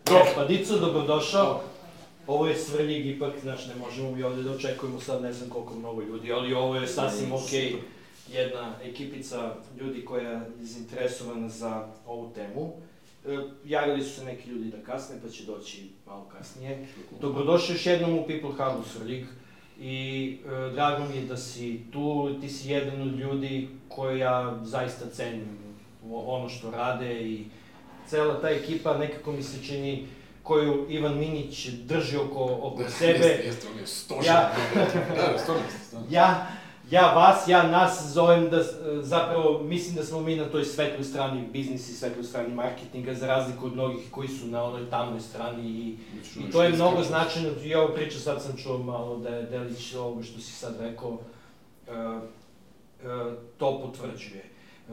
Pa Dico, dobrodošao. Ovo je Svrljig, ipak, znaš, ne možemo mi ovde da očekujemo sad ne znam koliko mnogo ljudi, ali ovo je sasvim okej. Jedna ekipica ljudi koja je zainteresovana za ovu temu. Javili su se neki ljudi da kasne, pa će doći malo kasnije. Dobrodošao još jednom u People Hubu Svrljig i drago mi je da si tu, ti si jedan od ljudi koji ja zaista cenim ono što rade i cela ta ekipa nekako mi se čini koju Ivan Minić drži oko sebe. Jeste, on je stožer. Ja nas zovem da zapravo mislim da smo mi na toj svetloj strani biznisa i svetloj strani marketinga za razliku od mnogih koji su na onoj tamnoj strani i to je mnogo značajno. I ovo priča sad sam čuo malo da je delić ovoga što si sad rekao to potvrđuje.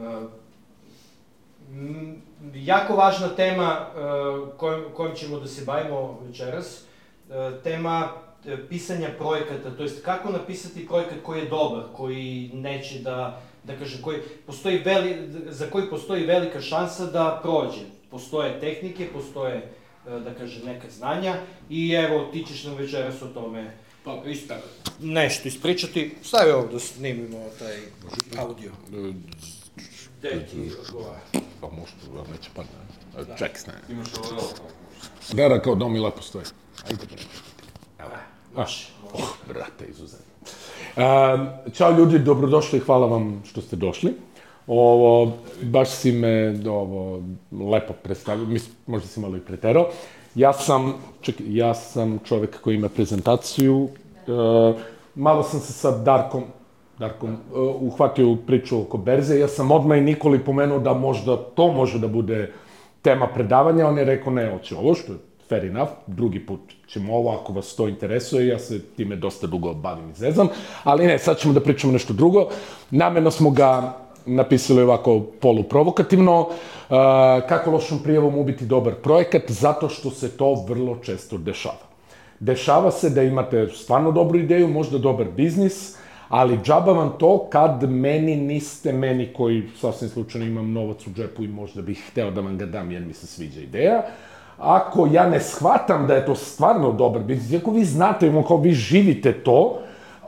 Jako važna tema kojom ćemo da se bavimo večeras, tema pisanja projekata, to jest kako napisati projekat koji je dobar, koji neće da kažem, za koji postoji velika šansa da prođe. Postoje tehnike, postoje, da kažem, neka znanja i evo, ti ćeš nam večeras o tome nešto ispričati. Stavi ovo da snimimo taj audio. Gde ti odgovara? Pa možda, neće padne. Ček, snaj. Imaš ovo Vera kao dom i lepo stoji. Ajde, Može. Brate, izuzetno. Ćao ljudi, dobrodošli i hvala vam što ste došli. Baš si me lepo predstavio, možda si malo i preterao. Ja sam čovek koji ima prezentaciju. Malo sam se sa Darkom uhvatio u priču oko berze. Ja sam odmah i Nikoli pomenuo da možda to može da bude tema predavanja. On je rekao ne, hoće ovo, što je fair enough. Drugi put ćemo ovo ako vas to interesuje. Ja se time dosta dugo bavim i zezam. Ali ne, sad ćemo da pričamo nešto drugo. Namerno smo ga napisali ovako poluprovokativno. Kako lošom prijavom ubiti dobar projekat? Zato što se to vrlo često dešava. Dešava se da imate stvarno dobru ideju, možda dobar biznis, ali džaba vam to kad niste meni koji sasvim slučajno imam novac u džepu i možda bih hteo da vam ga dam jer mi se sviđa ideja. Ako ja ne shvatam da je to stvarno dobar biznis, ako vi znate, kao vi živite to,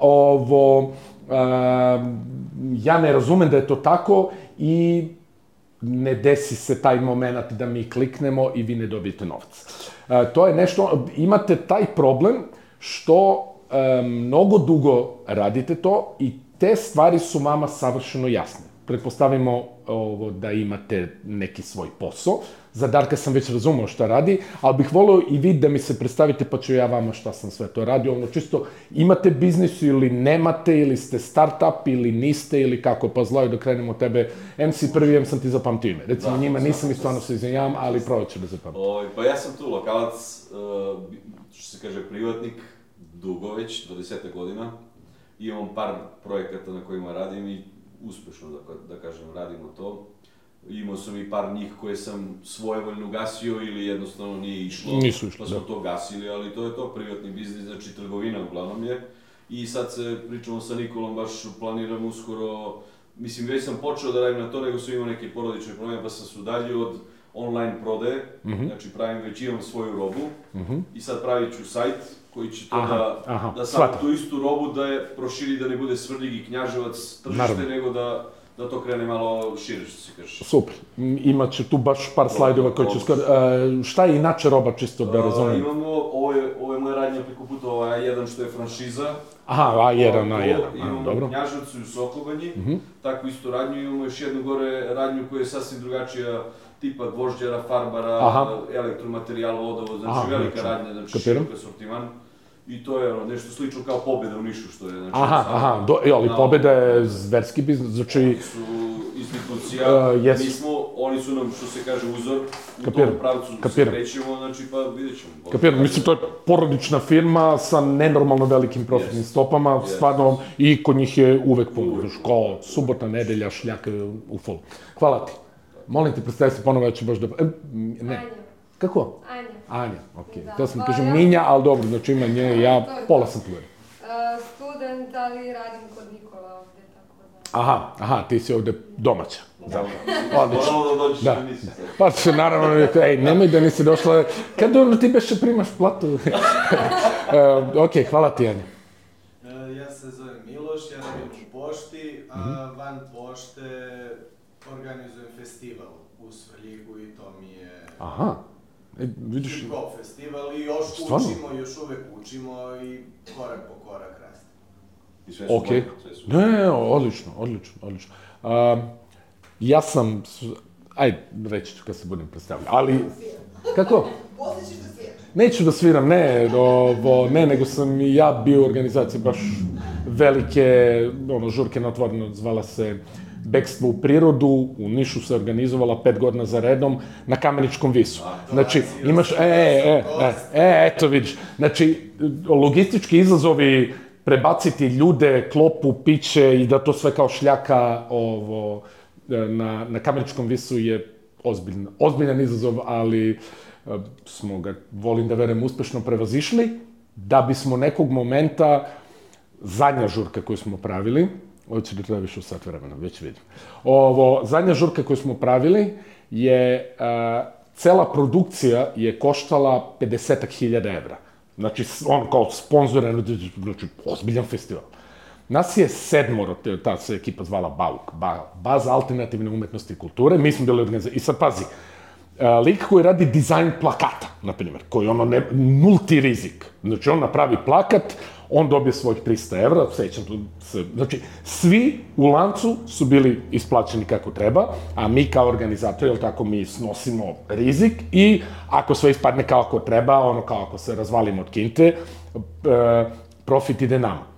ja ne razumem da je to tako i ne desi se taj moment da mi kliknemo i vi ne dobijete novac. To je nešto, imate taj problem što mnogo dugo radite to i te stvari su vama savršeno jasne. Pretpostavimo da imate neki svoj posao. Za Darka sam već razumeo šta radi, ali bih volio i vi da mi se predstavite pa ću ja vama šta sam sve to radio. Čisto imate biznis ili nemate, ili ste start-up, ili niste, ili kako, pa zlaju da krenemo od tebe. MC prvi, sam ti zapamtio ime. Recimo njima nisam i stvarno se izvinjavam, ali probat ću da zapamtim. Pa ja sam tu lokalac, što se kaže privatnik, dugo već, 20 godina. Imam par projekata na kojima radim i uspešno, da kažem, radimo to. Imao sam i par njih koje sam svojevoljno gasio ili jednostavno nije išlo. Nisu išlo, pa smo to gasili, ali to je to, privatni biznis, znači trgovina uglavnom je. I sad se pričamo sa Nikolom, baš planiram uskoro, mislim već sam počeo da radim na to, nego sam imao neke porodične probleme pa sam se udaljio od online prodaje, znači pravim već imam svoju robu i sad pravit ću sajt koji će to da sad tu istu robu da je proširi, da ne bude Svrljig i Knjaževac tržište, nego da to krene malo šire, što se kaže. Super. Imaće tu baš par slajdova koji će skoro... Šta je inače roba, čisto da razumijem? Imamo, ovo je moja radnja preko puta, A1 što je franšiza. Aha, A1, dobro. Imamo Knjaževcu i u Sokobanji, takvu istu radnju. Imamo još jednu gore radnju koja je sasvim drugačija, tipa gvožđara, farbara, elektromaterijal, vodovod, znači velika radnja, znači širok asortiman. I to je nešto slično kao Pobjeda u Nišu, što je, znači... ali Pobjeda je zverski biznis, znači... Oni su institucija, oni su nam, što se kaže, uzor, u tom pravcu se krećemo, znači, pa vidjet ćemo. Kapiram, mislim, to je porodična firma sa nenormalno velikim profitnim stopama, stvarno, i kod njih je uvek puno, kao subota, nedelja, šljaka u folu. Hvala ti. Molim te, predstavi se ponovo, ja ću baš da... Ne. Kako? Anja, okej. To sam kažem Minja, ali dobro, znači ima nje, ja pola sam tu. Student, ali radim kod Nikola ovde, tako da... Aha, ti si ovde domaća. Odlično. Moramo da dođeš Da. na emisiju. Pa se naravno, nemoj da nisi došla, kad ti beše primaš platu? Ok, hvala ti, Anja. Ja se zovem Miloš, ja radim u pošti, a van pošte organizujem festival u Svrljigu i to mi je Aha, vidiš... hip-hop festival i još Stvarno? učimo, još uvek učimo i korak po korak raste. I sve su Ok. bolje, sve su. Ne, odlično. Ja sam, ajde, reći ću kad se budem predstavljao, ali, kako? Neću da sviram, ne, nego sam i ja bio u organizaciji baš velike, žurke na otvoreno, zvala se Bekstvo u prirodu, u Nišu se organizovala 5 godina za redom na Kameničkom visu. Znači, imaš, eto vidiš, znači, logistički izazovi, prebaciti ljude, klopu, piće i da to sve kao šljaka na Kameničkom visu je ozbiljan izazov, ali smo ga, volim da verujem, uspešno prevazišli, da bismo nekog momenta, zadnja žurka koju smo pravili, ovo će da treba više u sat vremena, već vidim. Zadnja žurka koju smo pravili je, cela produkcija je koštala 50.000 evra. Znači, on kao sponzoran, znači, ozbiljan festival. Nas je 7, ta se ekipa zvala BAUK, Baza alternativne umetnosti i kulture, mi smo bili organizacije. I sad, pazi, lik koji radi dizajn plakata, na primjer, koji je nulti rizik. Znači, on napravi plakat, on dobije svojih 300 evra, sećam se, znači, svi u lancu su bili isplaćeni kako treba, a mi kao organizatori, jel tako, mi snosimo rizik i ako sve ispadne kao ako treba, kao ako se razvalimo od kinte, profit ide nama.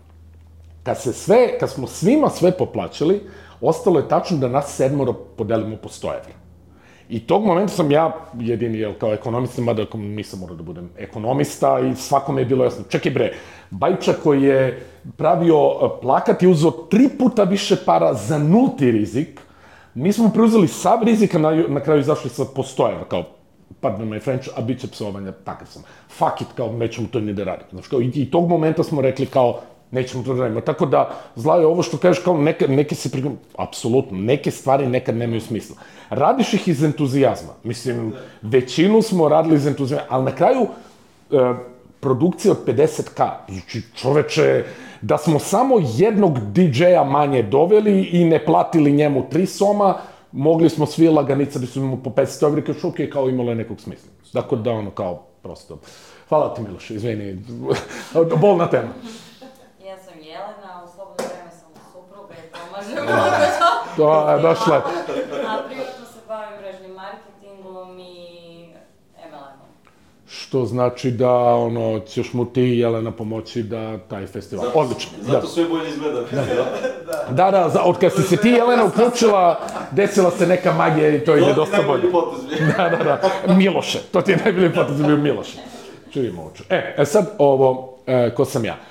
Kad smo svima sve poplaćali, ostalo je tačno da nas 7 podelimo po 100 evra. I tog momenta sam ja jedini, jel, kao ekonomista, mada nisam morao da budem ekonomista i svakome je bilo jasno. Čekaj bre, Bajča koji je pravio plakat je uzeo 3 puta više para za nulti rizik, mi smo preuzeli sav rizik, a na kraju izašli sa po 100 evra, kao, pardon my French, a bit će psovanja, takav sam. Fuck it, kao, nećemo to ni da radimo. Znači, kao, i tog momenta smo rekli, kao, nećemo to da radimo. Tako da, zla je ovo što kažeš, kao, neke se prigleda, apsolutno, neke stvari nekad nemaju smisla. Radiš ih iz entuzijazma. Mislim, većinu smo radili iz entuzijazma, ali na kraju, produkcija od 50K. Znači, čoveče, da smo samo jednog DJ-a manje doveli i ne platili njemu 3 soma, mogli smo svi laganica da su imamo po 500 evra, kao šuke, kao imalo je nekog smisla. Dakle, da kao, prosto. Hvala ti, Miloš, izvini, bolna tema. Ja sam Jelena, u slobodno vreme sam supruga i pomažem To je baš lepo. A privatno se bavim mrežnim marketingom i MLM-om. Što znači da, ćeš mu ti, Jelena, pomoći da taj festival... Odlično. Zato sve bolje izgleda. Da, od kad si se ti, Jelena, uključila, desila se neka magija i to ide dosta bolje. To ti najbolji potez bio. Da. Miloše, to ti je najbolji potez bio Miloše. Čujemo oču. Sad ko sam ja.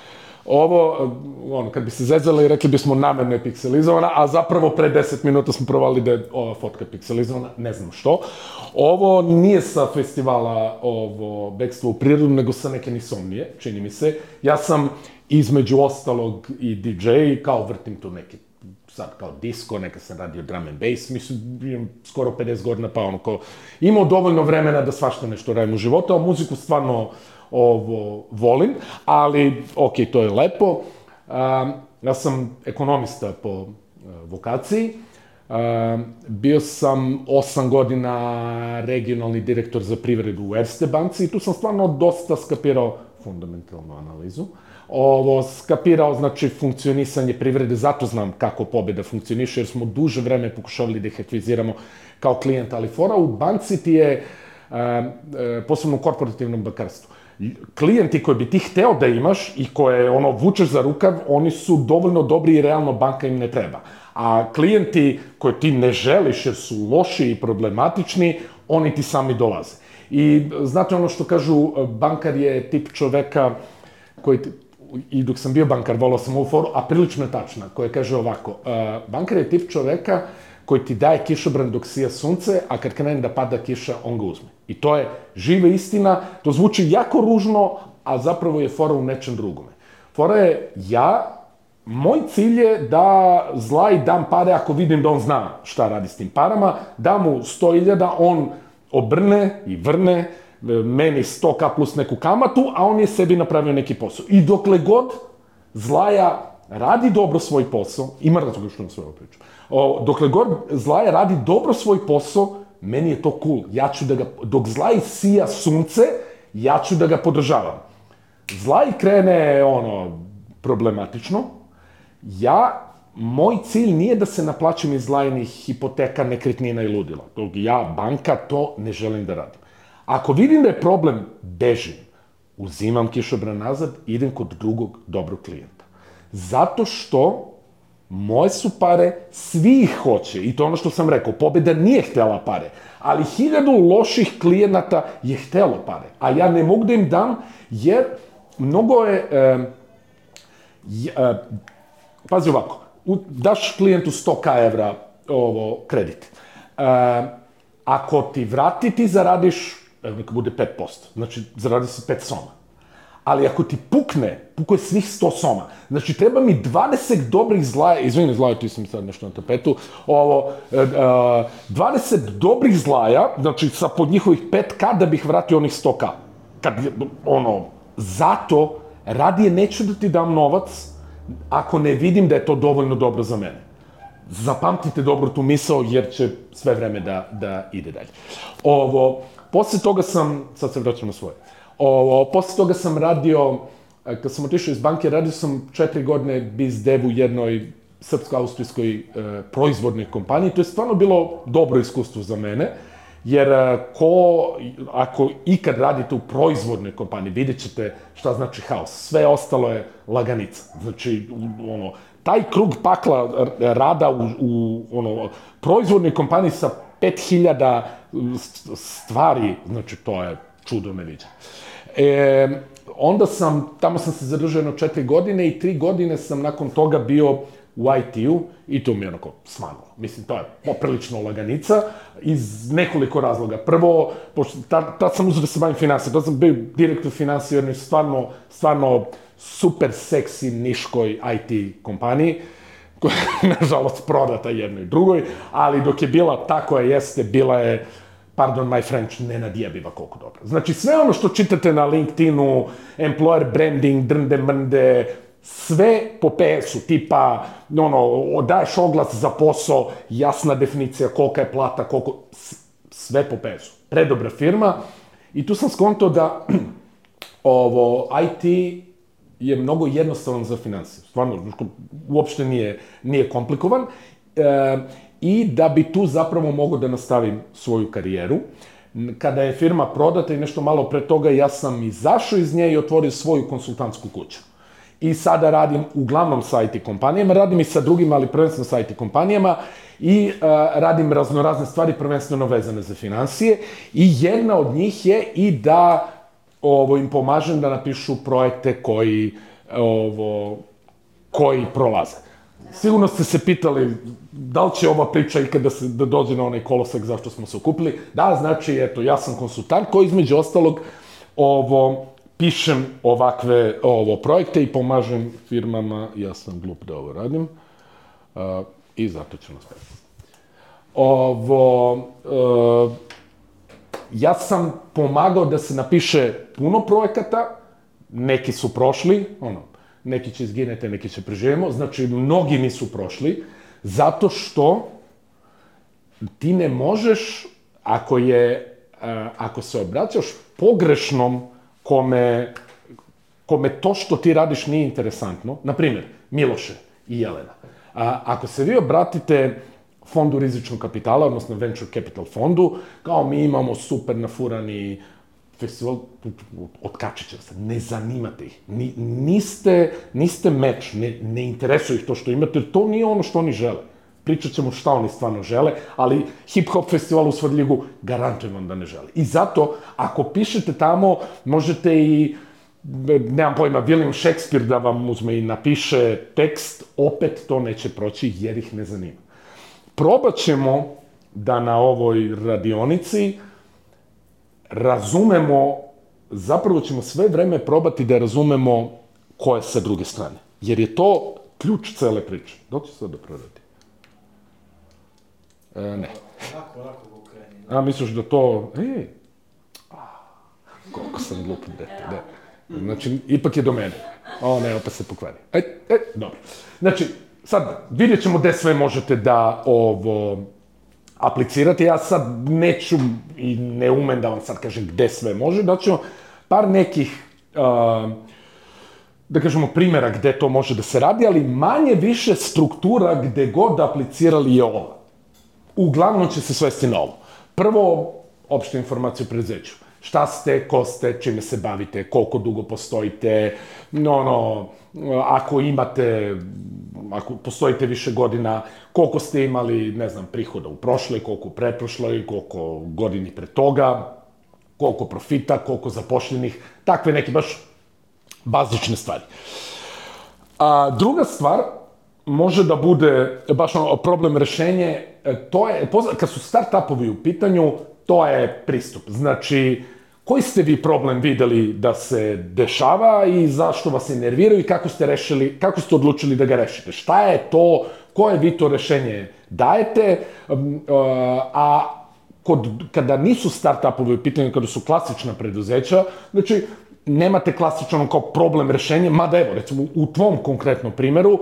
Kad bi se zezali, rekli bismo namerno je pikselizovana, a zapravo pre 10 minuta smo provali da je ova fotka pikselizovana, ne znam što. Ovo nije sa festivala Bekstvo u prirodu, nego sa neke Nisomnije, čini mi se. Ja sam između ostalog i DJ, kao vrtim tu neki, sad kao disco, neka sam radio drum and bass, mislim, imam skoro 50 godina, pa imao dovoljno vremena da svašta nešto radim u životu, a muziku stvarno volim, ali, ok, to je lepo. Ja sam ekonomista po vokaciji. Bio sam 8 godina regionalni direktor za privredu u Erste banci i tu sam stvarno dosta skapirao fundamentalnu analizu. Skapirao, znači, funkcionisanje privrede, zato znam kako pobjeda funkcioniše, jer smo duže vreme pokušavali da ih akviziramo kao klijenta, ali fora u banci ti je, posebno u korporativnom bankarstvu, klijenti koji bi ti hteo da imaš i koje vučeš za rukav, oni su dovoljno dobri i realno banka im ne treba. A klijenti koje ti ne želiš jer su loši i problematični, oni ti sami dolaze. I znate ono što kažu, bankar je tip čoveka koji, i dok sam bio bankar, volao sam ovu foru, a prilično je tačna, koja kaže ovako, bankar je tip čoveka koji ti daje kišobran dok sija sunce, a kad krene da pada kiša, on ga uzme. I to je živa istina, to zvuči jako ružno, a zapravo je fora u nečem drugome. Fora je, ja moj cilj je da Zlaji dam pare ako vidim da on zna šta radi s tim parama, da mu 100.000, on obrne i vrne, meni 100k plus neku kamatu, a on je sebi napravio neki posao. I dokle god Zlaja radi dobro svoj posao, ima razloga što vam sve ovo pričam, dokle god Zlaja radi dobro svoj posao, meni je to cool. Ja ću da ga, dok Zlaji sija sunce, ja ću da ga podržavam. Zlaji krene, problematično, moj cilj nije da se naplaćam iz Zlajinih hipoteka, nekretnina i ludila. Dok ja, banka, to ne želim da radim. Ako vidim da je problem, bežim. Uzimam kišobran nazad, idem kod drugog dobrog klijenta. Zato što moje su pare, svi ih hoće. I to ono što sam rekao, pobeda nije htela pare. Ali 1000 loših klijenata je htelo pare. A ja ne mogu da im dam, jer mnogo je... pazi ovako, daš klijentu 100.000 evra kredit. Ako ti vrati, ti zaradiš, neka bude 5%, znači zaradi se 5 soma. Ali ako ti pukuje svih 100 soma, znači treba mi 20 dobrih Zlaja, izvini Zlaja, ti sam sad nešto na tapetu, 20 dobrih Zlaja, znači sa pod njihovih 5k da bih vratio onih 100k. Zato radije neću da ti dam novac ako ne vidim da je to dovoljno dobro za mene. Zapamtite dobro tu misao, jer će sve vreme da ide dalje. Posle toga sam, sad se vraćam na svoje, posle toga sam radio, kad sam otišao iz banke, radio sam 4 godine biz dev u jednoj srpsko-austrijskoj proizvodnoj kompaniji. To je stvarno bilo dobro iskustvo za mene, jer ako ikad radite u proizvodnoj kompaniji, vidjet ćete šta znači haos. Sve ostalo je laganica. Znači, taj krug pakla rada u proizvodnoj kompaniji sa 5000 stvari, znači to je čudo neviđeno. Tamo sam se zadržao 4 godine i 3 godine sam nakon toga bio u IT-u i to mi je onako smanulo. Mislim, to je poprilično laganica iz nekoliko razloga. Prvo, tad sam uzeo da se bavim finansijom, tad sam bio direktor finansija u jednoj stvarno super seksi niškoj IT kompaniji, koja je, nažalost, prodata jednoj drugoj, ali dok je bila ta koja jeste, bila je, pardon my French, nenadjebiva koliko dobro. Znači, sve ono što čitate na LinkedInu, employer branding, drnde mrnde, sve po PS-u, tipa, daješ oglas za posao, jasna definicija kolika je plata, sve po PS-u. Predobra firma. I tu sam skontao da IT je mnogo jednostavan za finansiju. Stvarno, uopšte nije komplikovan. I da bi tu zapravo mogao da nastavim svoju karijeru. Kada je firma prodata i nešto malo pre toga, ja sam izašao iz nje i otvorio svoju konsultantsku kuću. I sada radim uglavnom sa IT kompanijama, radim i sa drugima, ali prvenstveno sa IT kompanijama i radim raznorazne stvari, prvenstveno vezane za finansije. I jedna od njih je i da im pomažem da napišu projekte koji prolaze. Sigurno ste se pitali da li će ova priča ikada da dođe na onaj kolosek zašto smo se okupili. Da, znači, eto, ja sam konsultant koji između ostalog pišem ovakve projekte i pomažem firmama, ja sam glup da ovo radim, i zato ću nastaviti. Ja sam pomagao da se napiše puno projekata, neki su prošli, neki će izginete, neki će preživimo, znači mnogi nisu prošli, zato što ti ne možeš, ako se obraćaš pogrešnom kome to što ti radiš nije interesantno, na primjer, Miloše i Jelena. Ako se vi obratite fondu rizičnog kapitala, odnosno venture capital fondu, kao mi imamo super nafurani festival, otkačit će se, ne zanimate ih. Niste meč, ne interesuje ih to što imate, jer to nije ono što oni žele. Pričat ćemo šta oni stvarno žele, ali hip-hop festival u Svrljigu garantujem vam da ne žele. I zato, ako pišete tamo, možete i, nemam pojma, William Shakespeare da vam uzme i napiše tekst, opet to neće proći jer ih ne zanima. Probat ćemo da na ovoj radionici razumemo, zapravo ćemo sve vreme probati da razumemo ko je sa druge strane. Jer je to ključ cele priče. Da li će sad da proradi? Ne. Onako go kreni. A, misliš da to... Koliko sam glup dete, da. Znači, ipak je do mene. Ne, opet se pokvari. Dobro. Znači, sad, vidjet ćemo gde sve možete da aplicirate. Ja sad neću i ne umem da vam sad kažem gde sve može. Da ćemo par nekih, da kažemo, primjera gde to može da se radi, ali manje više struktura gde god aplicirali je ova. Uglavnom će se svesti na ovo. Prvo, opšte informacije o preduzeću. Šta ste, ko ste, čime se bavite, koliko dugo postojite, ako postojite više godina, koliko ste imali, ne znam, prihoda u prošloj, koliko u pretprošloj, koliko godini pre toga, koliko profita, koliko zapošljenih, takve neke baš bazične stvari. Druga stvar može da bude baš problem rešenje, to je, kad su start-upovi u pitanju, to je pristup. Znači, koji ste vi problem videli da se dešava i zašto vas je nervirao i kako ste odlučili da ga rešite? Šta je to, koje vi to rešenje dajete, a kada nisu start-upovi u pitanju, kada su klasična preduzeća, znači, nemate klasično kao problem rešenje, mada evo, recimo, u tvom konkretnom primeru,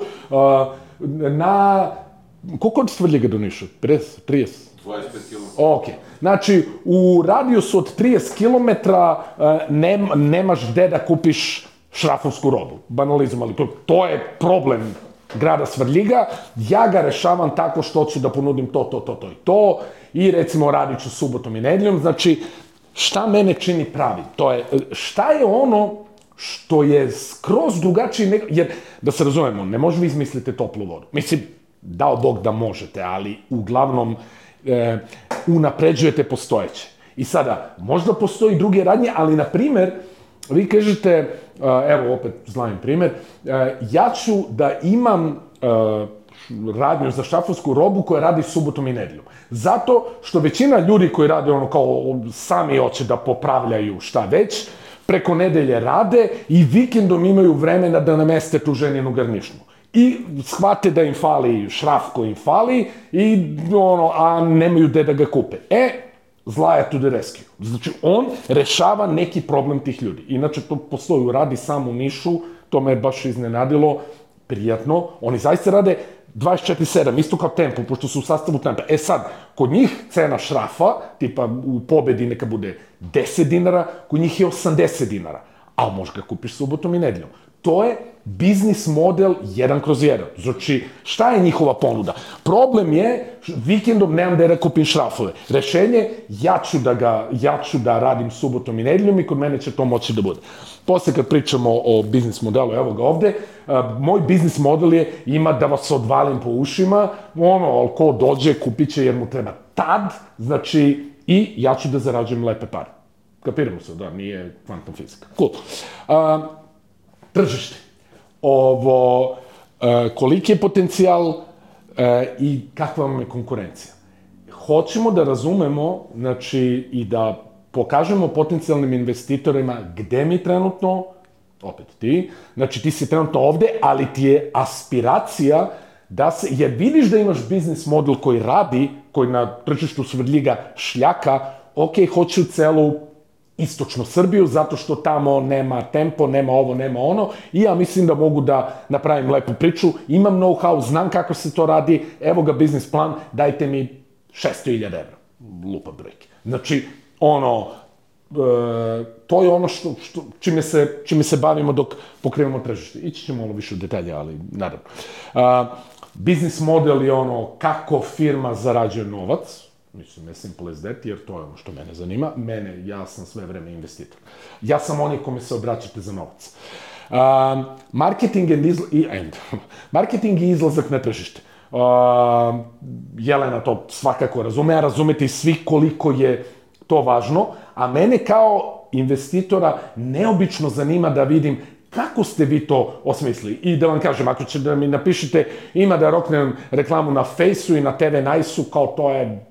koliko od Svrljiga do Niša? 30? 25 km. Ok. Znači, u radijusu od 30 km nemaš gde da kupiš šrafovsku robu. Banalizam, ali to je problem grada Svrljiga. Ja ga rešavam tako što ću da ponudim to i recimo radit ću subotom i nedeljom. Znači, šta mene čini pravi? To je, šta je ono što je skroz drugačiji, jer, da se razumemo, ne možemo izmisliti toplu vodu. Mislim, dao Bog da možete, ali uglavnom unapređujete postojeće. I sada, možda postoji druge radnje, ali, na primer, vi kažete, evo opet znajim primer, ja ću da imam radnju za šrafovsku robu koja radi subotom i nedeljom. Zato što većina ljudi koji rade ono kao sami hoće da popravljaju šta već, preko nedelje rade i vikendom imaju vremena da nameste tu ženinu garnišnu. I shvate da im fali šraf koji im fali, a nemaju gde da ga kupe. Zlaja to the rescue. Znači, on rešava neki problem tih ljudi. Inače, to postoji, radi sam u Nišu, to me je baš iznenadilo, prijatno. Oni zaista rade 24/7, isto kao Tempo, pošto su u sastavu Tempa. Sad, kod njih cena šrafa, tipa u Pobedi neka bude 10 dinara, kod njih je 80 dinara. A možeš ga kupiš subotom i nedeljom. To je biznis model 1/1. Znači, šta je njihova ponuda? Problem je, vikendom nemam da kupim šrafove. Rešenje, ja ću da radim subotom i nedeljom i kod mene će to moći da bude. Posle kad pričamo o biznis modelu, evo ga ovde, moj biznis model ima da vas odvalim po ušima, ko dođe, kupit će jer mu treba tad, znači, i ja ću da zarađujem lepe pare. Kapiramo se, da, nije kvantna fizika. Cool. Tržište. Koliki je potencijal i kakva vam je konkurencija. Hoćemo da razumemo, znači, i da pokažemo potencijalnim investitorima gde mi trenutno, opet ti, znači ti si trenutno ovde, ali ti je aspiracija da se, jer vidiš da imaš biznis model koji radi, koji na tržištu Svrljiga šljaka, ok, hoću celu istočnu Srbiju, zato što tamo nema Tempo, nema ovo, nema ono, i ja mislim da mogu da napravim lepu priču, imam know-how, znam kako se to radi, evo ga biznis plan, dajte mi 600.000 evra. Lupa brojke. Znači, to je ono čime se bavimo dok pokrivamo tržište. Ići ćemo malo više u detalje, ali naravno. Biznis model je kako firma zarađuje novac, mislim, je simple as that, jer to je ono što mene zanima. Ja sam sve vreme investitor. Ja sam onaj kome se obraćate za novac. Marketing i izlazak na tržište. Jelena to svakako razume, a razumete i svi koliko je to važno, a mene kao investitora neobično zanima da vidim kako ste vi to osmislili. I da vam kažem, ako će da mi napišete, ima da roknem reklamu na Fejsu i na TV Nice-u, kao to je...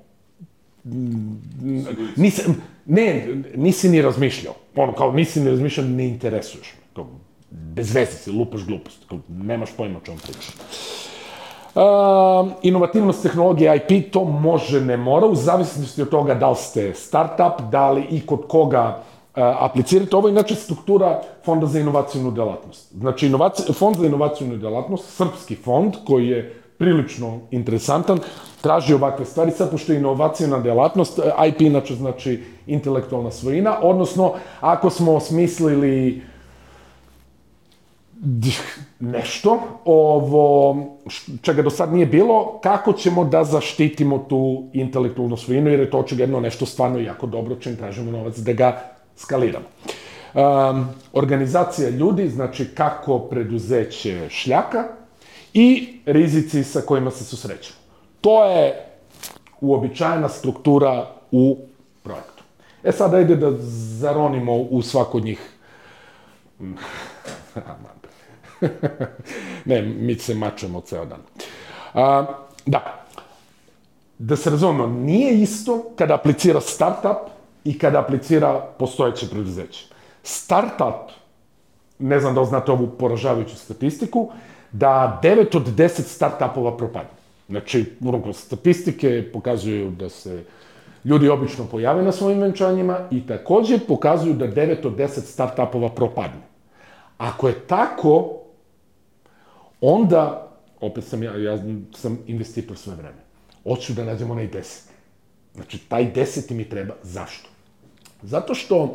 nisi ni razmišljao. Nisi ni razmišljao, ne interesuješ me. bez veze si, lupaš glupost, nemaš pojma o čemu pričaš. Inovativnost tehnologije IP, to može, ne mora, u zavisnosti od toga da li ste startup, da li i kod koga aplicirate. Ovo je inače struktura Fonda za inovacijnu delatnost. Znači, Fond za inovacijnu delatnost, srpski fond, koji je prilično interesantan, traži ovakve stvari, sad pošto je inovacijna delatnost, IP inače znači intelektualna svojina, odnosno ako smo osmislili nešto, čega do sad nije bilo, kako ćemo da zaštitimo tu intelektualnu svojinu, jer je to očigledno nešto stvarno jako dobro, čim tražimo novac da ga skaliramo. Organizacija ljudi, znači kako preduzeće šljaka i rizici sa kojima se susrećemo. To je uobičajena struktura u projektu. Sad ajde da zaronimo u svako od njih. Ne, mi se mačemo ceo dan. Da se razumemo, nije isto kada aplicira startup i kada aplicira postojeće preduzeće. Startup, ne znam da li znate ovu poražavajuću statistiku, da 9 od 10 startupova propadne. Znači, statistike pokazuju da se ljudi obično pojave na svojim venčanjima i takođe pokazuju da 9 od 10 startupova propadne. Ako je tako, onda, opet ja sam investitor svoje vreme, hoću da nađem onaj 10. Znači, taj 10 mi treba. Zašto? Zato što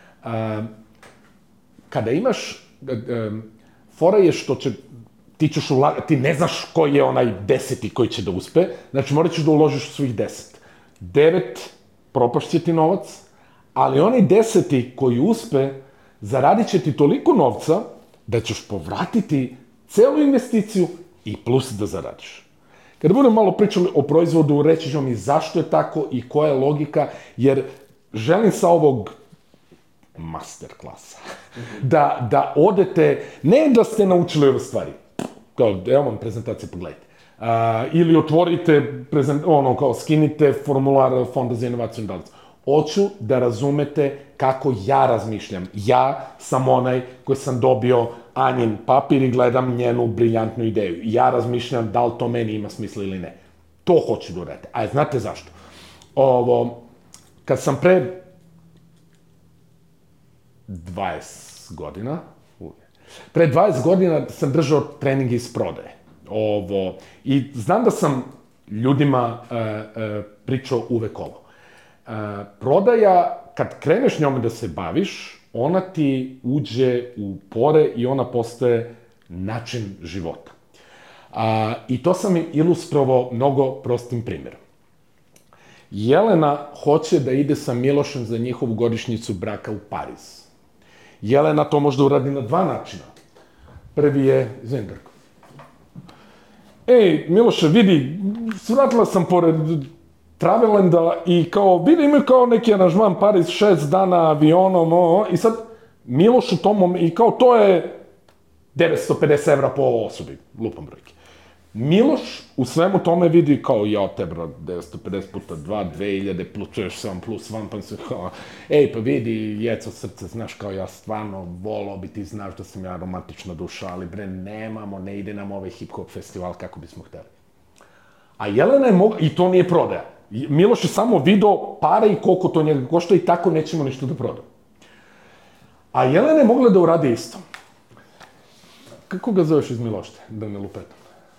kada imaš, fora je što će, ti ne znaš koji je onaj 10. koji će da uspe, znači morat ćeš da uložiš svih 10. 9 propašće ti novac, ali onaj 10. koji uspe, zaradit će ti toliko novca da ćeš povratiti celu investiciju i plus da zaradiš. Kada budemo malo pričali o proizvodu, reći ćemo mi zašto je tako i koja je logika, jer želim sa ovog master klasa da odete, ne da ste naučili ove stvari, kao, evo vam prezentacije, pogledajte, ili otvorite, skinite formular Fonda za inovacijnu delatnost. Hoću da razumete kako ja razmišljam. Ja sam onaj koji sam dobio Anjin papir i gledam njenu briljantnu ideju. Ja razmišljam da li to meni ima smisla ili ne. To hoću da uradite. A znate zašto? Kad sam pre 20 godina sam držao treninge iz prodaje. I znam da sam ljudima pričao uvek ovo. Prodaja, kad kreneš njome da se baviš, ona ti uđe u pore i ona postaje način života. I to sam im ilustrovao mnogo prostim primjerom. Jelena hoće da ide sa Milošem za njihovu godišnjicu braka u Pariz. Jelena to može da uradi na 2 načina. Prvi je, Zendarko. Miloše, vidi, svratila sam pored Travelenda i kao, vidi, imaju kao neki aranžman Pariz 6 dana avionom, i sad Miloš u tom, i kao to je 950 evra po osobi, lupam brojke. Miloš u svemu tome vidi kao, te bro, 950 puta 2, 2000, plus čuješ sam, plus van, pa se kao, pa vidi, jeco srce, znaš, kao ja stvarno volao bi, ti znaš da sam ja romantična duša, ali bre, ne ide nam ovaj hip-hop festival kako bismo hteli. A Jelena je mogla, i to nije prodaja, Miloš je samo video pare i koliko to njega košta i tako nećemo ništa da prodamo. A Jelena je mogla da uradi isto. Kako ga zoveš iz Milošte, da ne lupetam?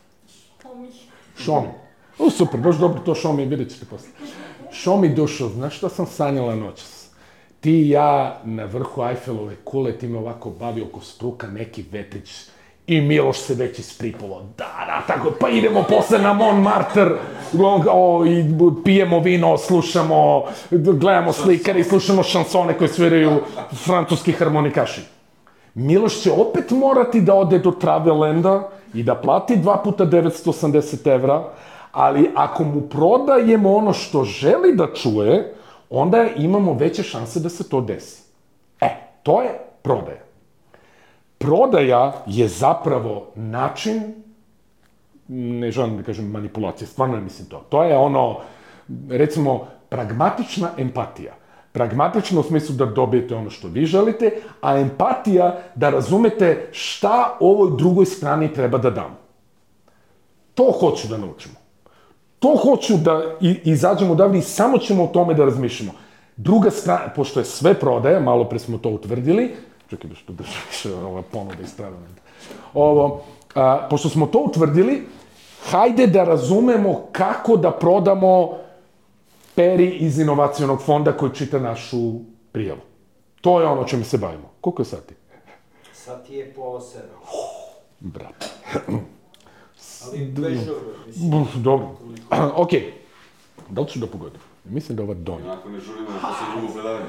Šomi. Super, baš dobro to Šomi, vidjet ćete posle. Šomi dušo, znaš šta sam sanjala noćas? Ti i ja na vrhu Eifelove kule, ti me ovako bavi oko struka neki vetrić i Miloš se već ispripovao. Da, tako, pa idemo posle na Montmartre i pijemo vino, slušamo, gledamo slikare i slušamo šansone koje sviraju francuski harmonikaši. Miloš će opet morati da ode do Travelenda i da plati 2 puta 980 evra, ali ako mu prodajemo ono što želi da čuje, onda imamo veće šanse da se to desi. To je prodaja. Prodaja je zapravo način, ne želim da kažem manipulacije, stvarno ne mislim to. To je ono, recimo, pragmatična empatija. Pragmatično u smislu da dobijete ono što vi želite, a empatija da razumete šta ovoj drugoj strani treba da dam. To hoću da naučimo. To hoću da izađemo odavde i samo ćemo o tome da razmišljamo. Druga strana, pošto je sve prodaja, malo pre smo to utvrdili, čekaj da što drža više ova ponuda ispravljena. Pošto smo to utvrdili, hajde da razumemo kako da prodamo Peri iz inovacionog fonda koji čita našu prijavu. To je ono čemu se bavimo. Koliko je sati? Sati je pola 7. Brate. Ali već dobro, mislim. Dobro. Okej. Da li ću da pogodim? Mislim da ova donja. Ako ne žurimo, to se drugo predavanje.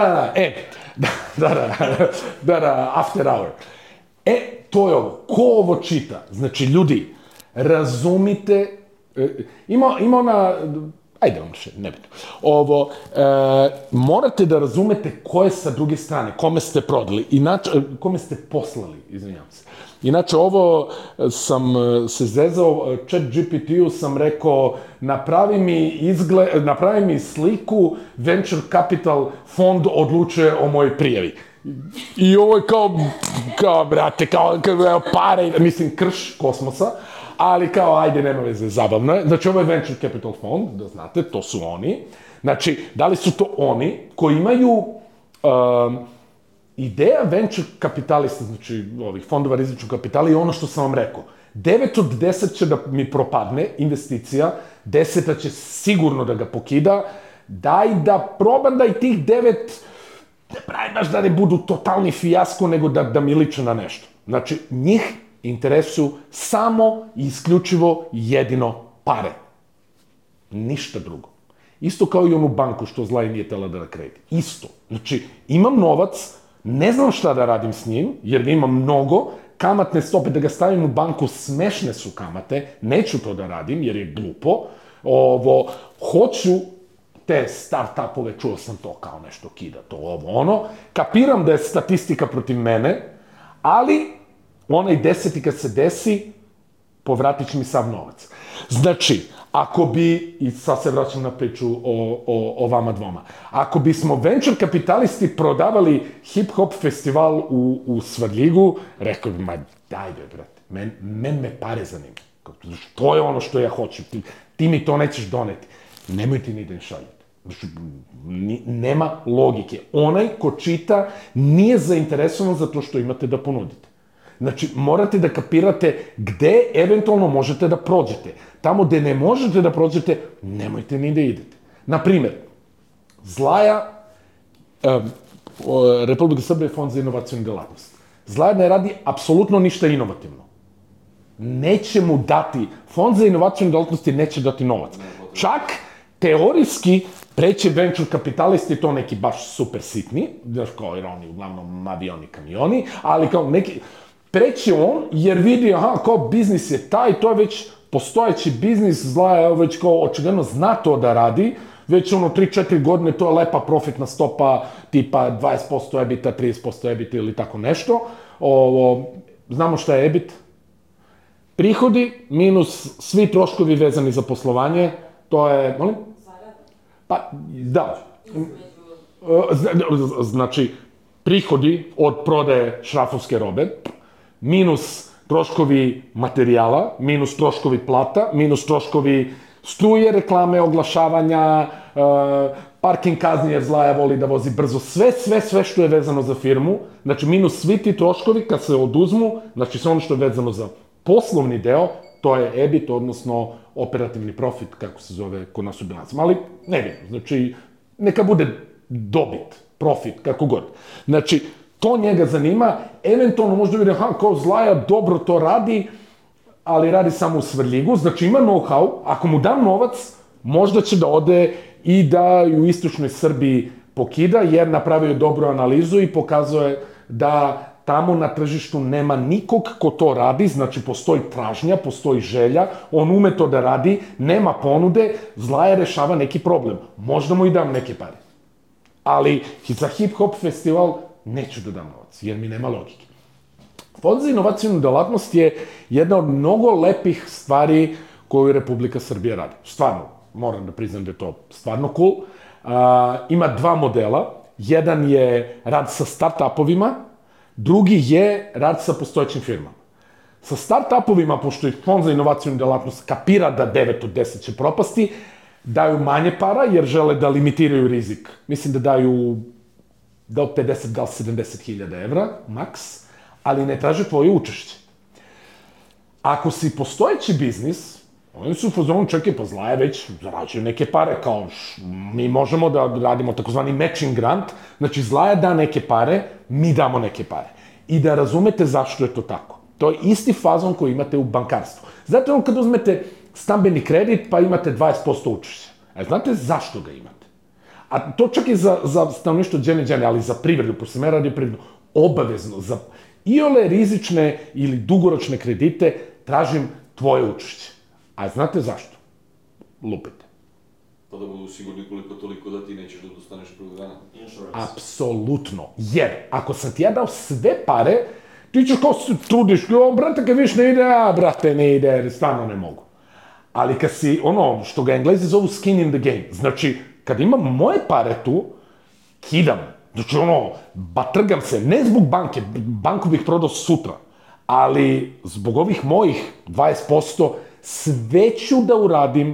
Da, after hour. To je ovo. Ko ovo čita? Znači, ljudi, razumite, ima ona, ajde vam še, nebitno. Morate da razumete ko je sa druge strane, kome ste prodali, kome ste poslali, izvinjavam se. Inače, ovo sam se zezao, chat GPT-u sam rekao, napravi mi sliku, venture capital fond odlučuje o mojoj prijavi. I ovo je kao brate, kao pare, mislim, krš kosmosa, ali kao, ajde, nema veze, zabavno je. Znači, ovo je venture capital fond, da znate, to su oni. Znači, da li su to oni koji imaju ideja venture kapitalista, znači ovih fondova rizičnog kapitala, je ono što sam vam rekao. 9 od 10 će da mi propadne investicija, 10 će sigurno da ga pokida, daj da probam da i tih 9 ne pravi baš da ne budu totalni fijasko, nego da mi liče na nešto. Znači, njih interesuju samo i isključivo jedino pare. Ništa drugo. Isto kao i onu banku što Zlaja nije tela da krediti. Isto. Znači, imam novac, ne znam šta da radim s njim, jer ga imam mnogo, kamatne stope da ga stavim u banku, smešne su kamate, neću to da radim jer je glupo, hoću te start-upove, čuo sam to kao nešto kida, to ono, kapiram da je statistika protiv mene, ali onaj 10. kad se desi, povratit će mi sav novac. Znači, ako bi, i sad se vraćam na priču o vama dvoma, ako bismo venture kapitalisti prodavali hip-hop festival u Svrljigu, rekao bi, ma daj be, brate, men me pare zanima. To je ono što ja hoću, ti mi to nećeš doneti. Nemojte ni da im šaljete. Znači, nema logike. Onaj ko čita nije zainteresovan za to što imate da ponudite. Znači, morate da kapirate gde eventualno možete da prođete. Tamo gde ne možete da prođete, nemojte ni da idete. Naprimer, Zlaja, Republika Srbije, Fond za inovacijnu delatnost. Zlaja ne radi apsolutno ništa inovativno. Neće mu dati, Fond za inovacijnu delatnost neće dati novac. Čak, teorijski, preće venture kapitalisti, to neki baš super sitni, znaš kao jer oni uglavnom avioni, kamioni, ali kao neki, preće on jer vidi, kao biznis je taj, to je već postojeći biznis, Zlaja već kao očigledno zna to da radi, već 3-4 godine to je lepa profitna stopa, tipa 20% EBITDA, 30% EBITDA ili tako nešto. Znamo šta je EBIT? Prihodi minus svi troškovi vezani za poslovanje, to je, molim? Pa, da. Znači, prihodi od prodaje šrafovske robe, minus troškovi materijala, minus troškovi plata, minus troškovi struje, reklame, oglašavanja, parking kazni jer Zlaja voli da vozi brzo, sve što je vezano za firmu, znači minus svi ti troškovi kad se oduzmu, znači sve ono što je vezano za poslovni deo, to je EBIT, odnosno operativni profit, kako se zove kod nas u bilancima, ali ne vidim, znači neka bude dobit, profit, kako god. Znači, to njega zanima, eventualno možda vidi, kao Zlaja dobro to radi, ali radi samo u Svrljigu, znači ima know-how, ako mu dam novac, možda će da ode i da u istočnoj Srbiji pokida, jer napravio dobru analizu i pokazuje da tamo na tržištu nema nikog ko to radi, znači postoji tražnja, postoji želja, on ume to da radi, nema ponude, Zlaja rešava neki problem. Možda mu i dam neke pare. Ali za hip-hop festival neću da dam novac, jer mi nema logike. Fond za inovacijnu delatnost je jedna od mnogo lepih stvari koju Republika Srbija radi. Stvarno, moram da priznam da je to stvarno cool, ima dva modela. Jedan je rad sa start-upovima, drugi je rad sa postojećim firmama. Sa start-upovima, pošto i Fond za inovacijnu delatnost kapira da 9 od 10 će propasti, daju manje para jer žele da limitiraju rizik. Mislim da daju da od 50 da 70.000 evra, maks, ali ne traže tvoje učešće. Ako si postojeći biznis, oni su u fazonu, čekaj, pa Zlaja već zarađuju neke pare, kao mi možemo da radimo takozvani matching grant, znači Zlaja da neke pare, mi damo neke pare. I da razumete zašto je to tako. To je isti fazon koji imate u bankarstvu. Znate, kad uzmete stambeni kredit, pa imate 20% učešća. Znate zašto ga imate? A to čak i za stanovništvo džene, ali za privredu, pošto sam ja radio privredu, obavezno, za iole rizične ili dugoročne kredite tražim tvoje učešće. A znate zašto? Lupite. Pa da budu sigurni koliko toliko da ti nećeš da odustaneš prvog dana. Insurance. Apsolutno. Jer, ako sam ti ja dao sve pare, ti ćeš kao se trudiš, brate, kad viš ne ide, brate, ne ide, jer stvarno ne mogu. Ali kad si, što ga Englezi zovu skin in the game, znači, kad imam moje pare tu, kidam. Znači, batrgam se, ne zbog banke, banku bih prodao sutra, ali zbog ovih mojih 20% sve ću da uradim,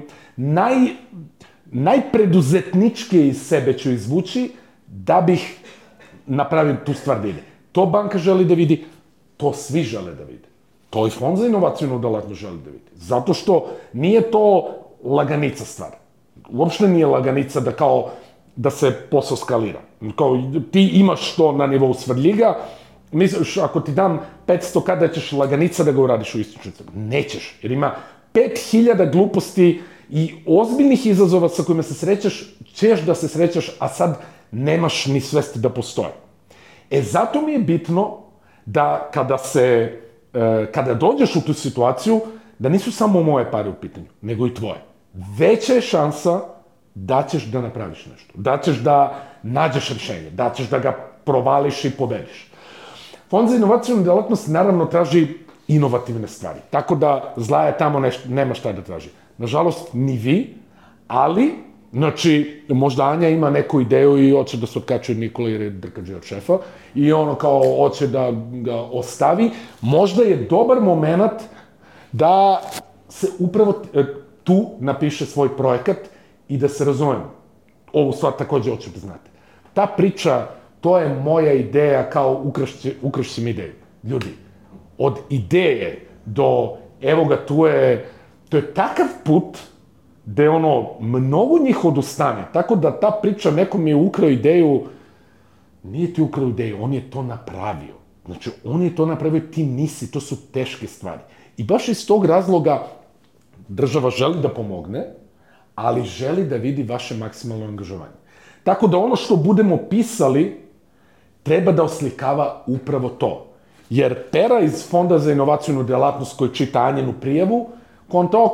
najpreduzetničke iz sebe ću izvući da bih napravio tu stvar da ide. To banka želi da vidi, to svi žele da vide. To i Fond za inovacijnu delatnost želi da vidi. Zato što nije to laganica stvar. Uopšte nije laganica da se posao skalira. Kao, ti imaš to na nivou Svrljiga, misliš, ako ti dam 500, kada ćeš laganica da ga uradiš u istočnicu? Nećeš, jer ima 5000 gluposti i ozbiljnih izazova sa kojima se srećeš, ćeš da se srećeš, a sad nemaš ni svesti da postoje. Zato mi je bitno da kada dođeš u tu situaciju, da nisu samo moje pare u pitanju, nego i tvoje. Veća je šansa da ćeš da napraviš nešto, da ćeš da nađeš rešenje, da ćeš da ga provališ i pobediš. Fond za inovacijnu delatnost naravno traži inovativne stvari, tako da Zlaja tamo nema šta da traži. Nažalost, ni vi, ali, znači, možda Anja ima neku ideju i hoće da se otkačuje Nikola jer je drkađe od šefa i hoće da ga ostavi. Možda je dobar moment da se upravo tu napiše svoj projekat i da se razumemo. Ovu stvar takođe hoću da znate. Ta priča, to je moja ideja kao ukrašćem ideju. Ljudi, od ideje do evo ga tu je, to je takav put gde mnogo njih odustane. Tako da ta priča, nekom je ukrao ideju, nije ti ukrao ideju, on je to napravio. Znači, on je to napravio, ti nisi, to su teške stvari. I baš iz tog razloga država želi da pomogne, ali želi da vidi vaše maksimalno angažovanje. Tako da ono što budemo pisali, treba da oslikava upravo to. Jer Pera iz Fonda za inovacijnu delatnost koji čita Anjenu prijavu, konta,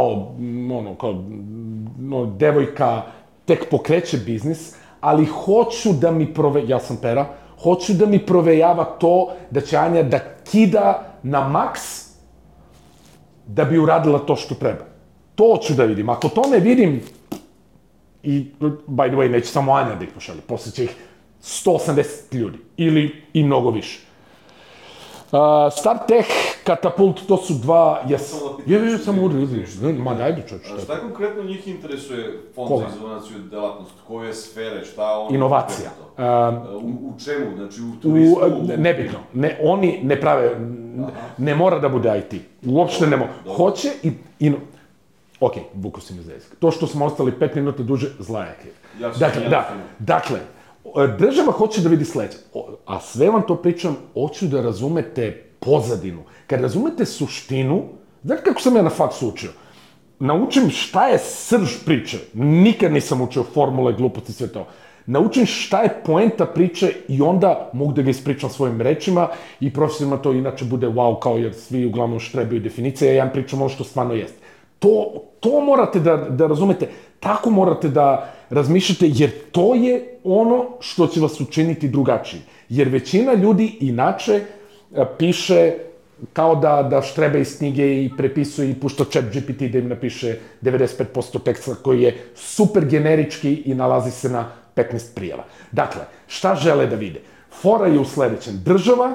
devojka tek pokreće biznis, ali hoću da mi ja sam Pera, hoću da mi provejava to da će Anja da kida na maks da bi uradila to što treba. To hoću da vidim. Ako to ne vidim, i, by the way, neće samo Anja da ih pošalje, posle će ih 180 ljudi, ili i mnogo više. StartTech, Katapult, to su dva... Samo uradim, ma dajde čovječ. Šta konkretno njih interesuje Fond za inovacijnu delatnost? Koje sfere, šta oni... Inovacija. U čemu? Znači u turizmu? Nebitno. Oni ne prave, ne mora da bude IT. Uopšte ne mora. Hoće i... Ok, vuko si mi za jezik. To što smo ostali 5 minuta duže, Zlaja je kriv. Dakle, država hoće da vidi sledeće, a sve vam to pričam, hoću da razumete pozadinu. Kad razumete suštinu, znate kako sam ja na faksu učio? Naučim šta je srž priče, nikad nisam učio formule, gluposti, sve to. Naučim šta je poenta priče i onda mogu da ga ispričam svojim rečima i profesorima to inače bude wow, kao jer svi uglavnom štrebaju definicije, ja vam pričam ono što stvarno jeste. To morate da razumete, tako morate da razmišljate, jer to je ono što će vas učiniti drugačiji. Jer većina ljudi inače piše kao da štrebe iz knjige i prepisuje i pušta chat GPT da im napiše 95% teksta koji je super generički i nalazi se na 15 prijava. Dakle, šta žele da vide? Fora je u sledećem. Država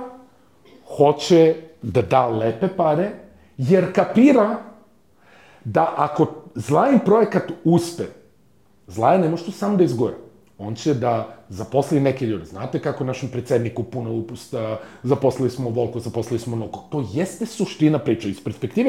hoće da da lepe pare, jer kapira da ako Zlajin projekat uspe, Zlaja ne može to sam da izgora. On će da zaposli neke ljude. Znate kako našem predsedniku puno upusta, zaposlili smo Volko, zaposlili smo Noko. To jeste suština priče. Iz perspektive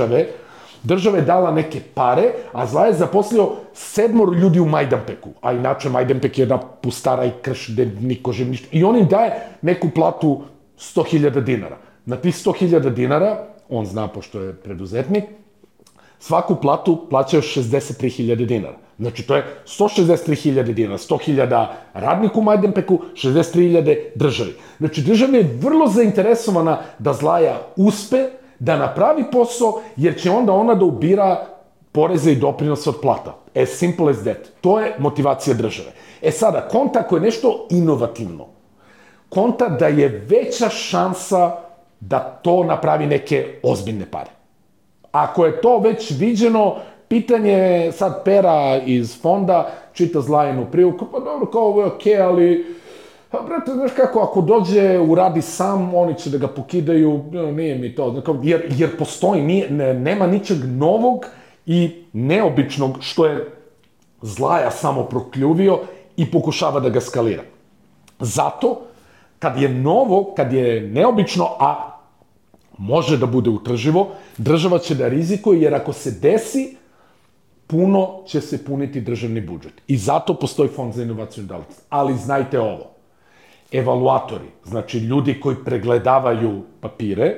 država je dala neke pare, a Zlaja je zaposlio 7 ljudi u Majdanpeku. A inače, Majdanpek je jedna pustara i krš gde niko živ ništa. I on im daje neku platu 100.000 dinara. Na tih 100.000 dinara, on zna pošto je preduzetnik, svaku platu plaćaju 63.000 dinara. Znači, to je 163.000 dinara, 100.000 radniku u Majdanpeku, 63.000 državi. Znači, država je vrlo zainteresovana da Zlaja uspe, da napravi posao, jer će onda ona da ubira poreze i doprinose od plata. As simple as that. To je motivacija države. Sada, konta ako je nešto inovativno, konta da je veća šansa da to napravi neke ozbiljne pare. Ako je to već viđeno, pitanje je sad Pera iz fonda, čita Zlajinu prijuku, pa dobro, kao ovo je okej, ali, brate, znaš kako, ako dođe, uradi sam, oni će da ga pokidaju, nije mi to, jer postoji, nema ničeg novog i neobičnog što je Zlaja samo prokljuvio i pokušava da ga skalira. Zato, kad je novo, kad je neobično, a može da bude utrživo, država će da rizikuje, jer ako se desi, puno će se puniti državni budžet. I zato postoji fond za inovaciju i delatnost. Ali znajte ovo, evaluatori, znači ljudi koji pregledavaju papire,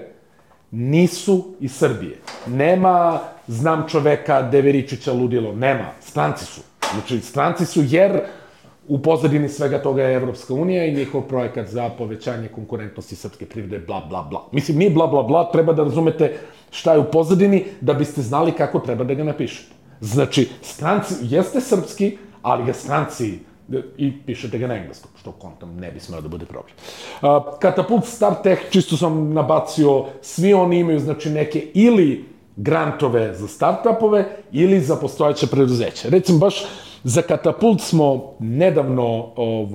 nisu iz Srbije. Nema, znam čoveka, Deveričića ludilo, nema, stranci su. Znači, stranci su jer u pozadini svega toga je Evropska unija i njihov projekat za povećanje konkurentnosti srpske privrede, bla, bla, bla. Mislim, nije bla, bla, bla, treba da razumete šta je u pozadini da biste znali kako treba da ga napišete. Znači, stranci, jeste srpski, ali ga stranci, i pišete ga na engleskom, što kontam ne bi smeo da bude problem. Katapult StarTech, čisto sam nabacio, svi oni imaju, znači, neke ili grantove za startupove ili za postojeće preduzeće. Recimo, baš za Katapult smo nedavno